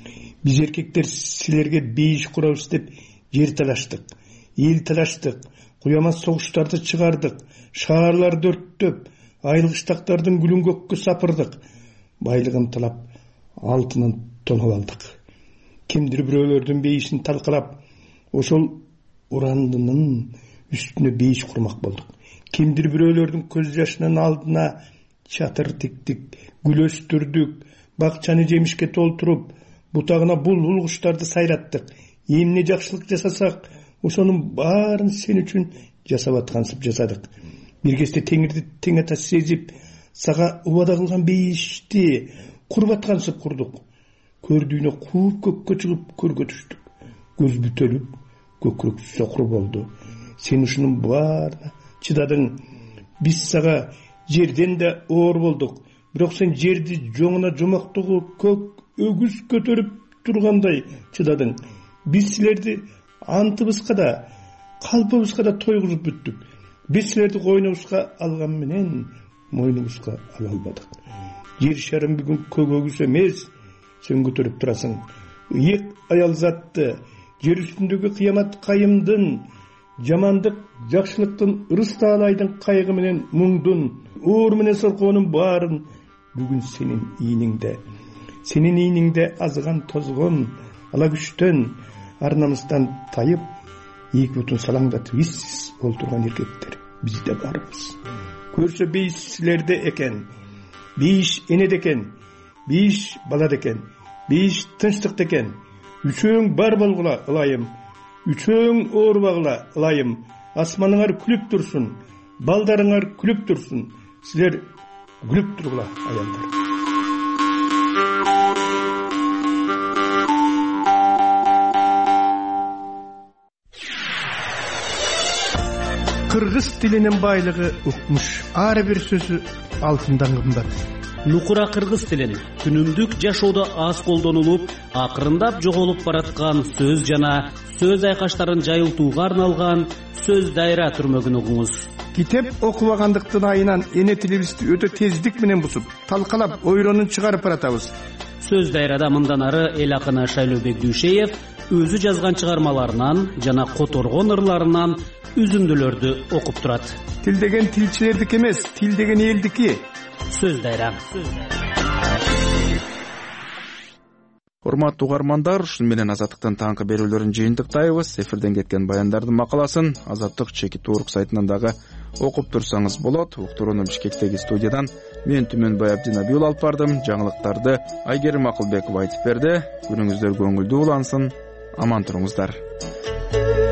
Биз эркектер силерге бейиш курабыз деп жер талаштык, эл талаштык, куямас согуштарды чыгардык, шаарларды өрттөп, айылгыштактардын гүлүн көккө сапырдык, байлыгын талап, алтынын тоноп алдык. Кимдир бирөөлөрдүн бейишин талкалап, ошол урандынын үстүнө бейиш курмак болдук. Кимдир бирөөлөрдүн көз жашынын алдына чатыр тиктик, гүл өстүрдүк, бакчаны жемишке толтуруп, бутагына булбул куштарды сайраттык. Эмне жакшылык жасасак, ошонун баарын сен үчүн жасап аткансып жасадык. Бир кезде теңирди тең ата сезип, сага убада кылган бейишти куруп аткансып курдук. Көрдүйнө кууп көккө чыгып көргө түштүк. Көз бүтөлүп, көкүрөк сокур болду. Сен ушунун баарына чыдадың. Биз сага жерден да оор болдук. Бирок сен жерди жоңуна жомоктогу көк өгүз көтөрүп тургандай чыдадың. Биз силерди антыбызга да, калпыбызга да тойгузуп бүттүк. Биз силерди койнубузга алган менен мойнубузга ала албадык. Жер шарым бүгүн көк өгүз эмес, сен көтөрүп турасың. Ыйык аял затты, жер үстүндөгү кыямат кайымдын, жамандык, жакшылыктын, ырыс таалайдын кайгы менен муңдун, оор менен соркоонун баарын бүгүн сенин ийниңде. Сенин ийниңде азган тозгон, ала күчтөн, ар намыстан тайып, эки бутун салаңдатып иссиз олтурган эркектер бизде барбыз. Көрсө бейиш силерде экен, бейиш энеде экен, бейиш балада экен, бейиш тынчтыкта экен. Үчөөң бар болгула ылайым, үчөөң оорубагыла ылайым. Асманыңар күлүп турсун, балдарыңар күлүп турсун. Силер күлүп тургула аялдар. Кыргыз тилинин байлыгы укмуш. Ар бир сөзү алтындан кымбат. Нукура кыргыз тилин күнүмдүк жашоодо аз колдонулуп, акырындап жоголуп бараткан сөз жана сөз айкаштарын жайылтууга арналган сөз дайра түрмөгүн угуңуз. Китеп окубагандыктын айынан эне тилибизди өтө тездик менен бусуп, талкалап, ойронун чыгарып баратабыз. Сөз дайрада мындан ары эл акыны Шайлообек Дүйшеев өзү жазган чыгармаларынан жана которгон ырларынан үзүндүлөрдү окуп турат. Тил деген тилчилердики эмес, тил деген элдики. Сөз дайра. урматтуу угармандар, ушун менен Азаттыктын таңкы берүүлөрүн жыйынтыктайбыз. Эфирден кеткен баяндардын макаласын Азаттык чекит орг сайтынан дагы окуп турсаңыз болот. Уктурууну Бишкектеги студиядан мен Түмөнбай Абдинабиул алып бардым. Жаңылыктарды Айгерим Акылбекова айтып берди. Күнүңүздөр көңүлдүү улансын. Аман туруңуздар.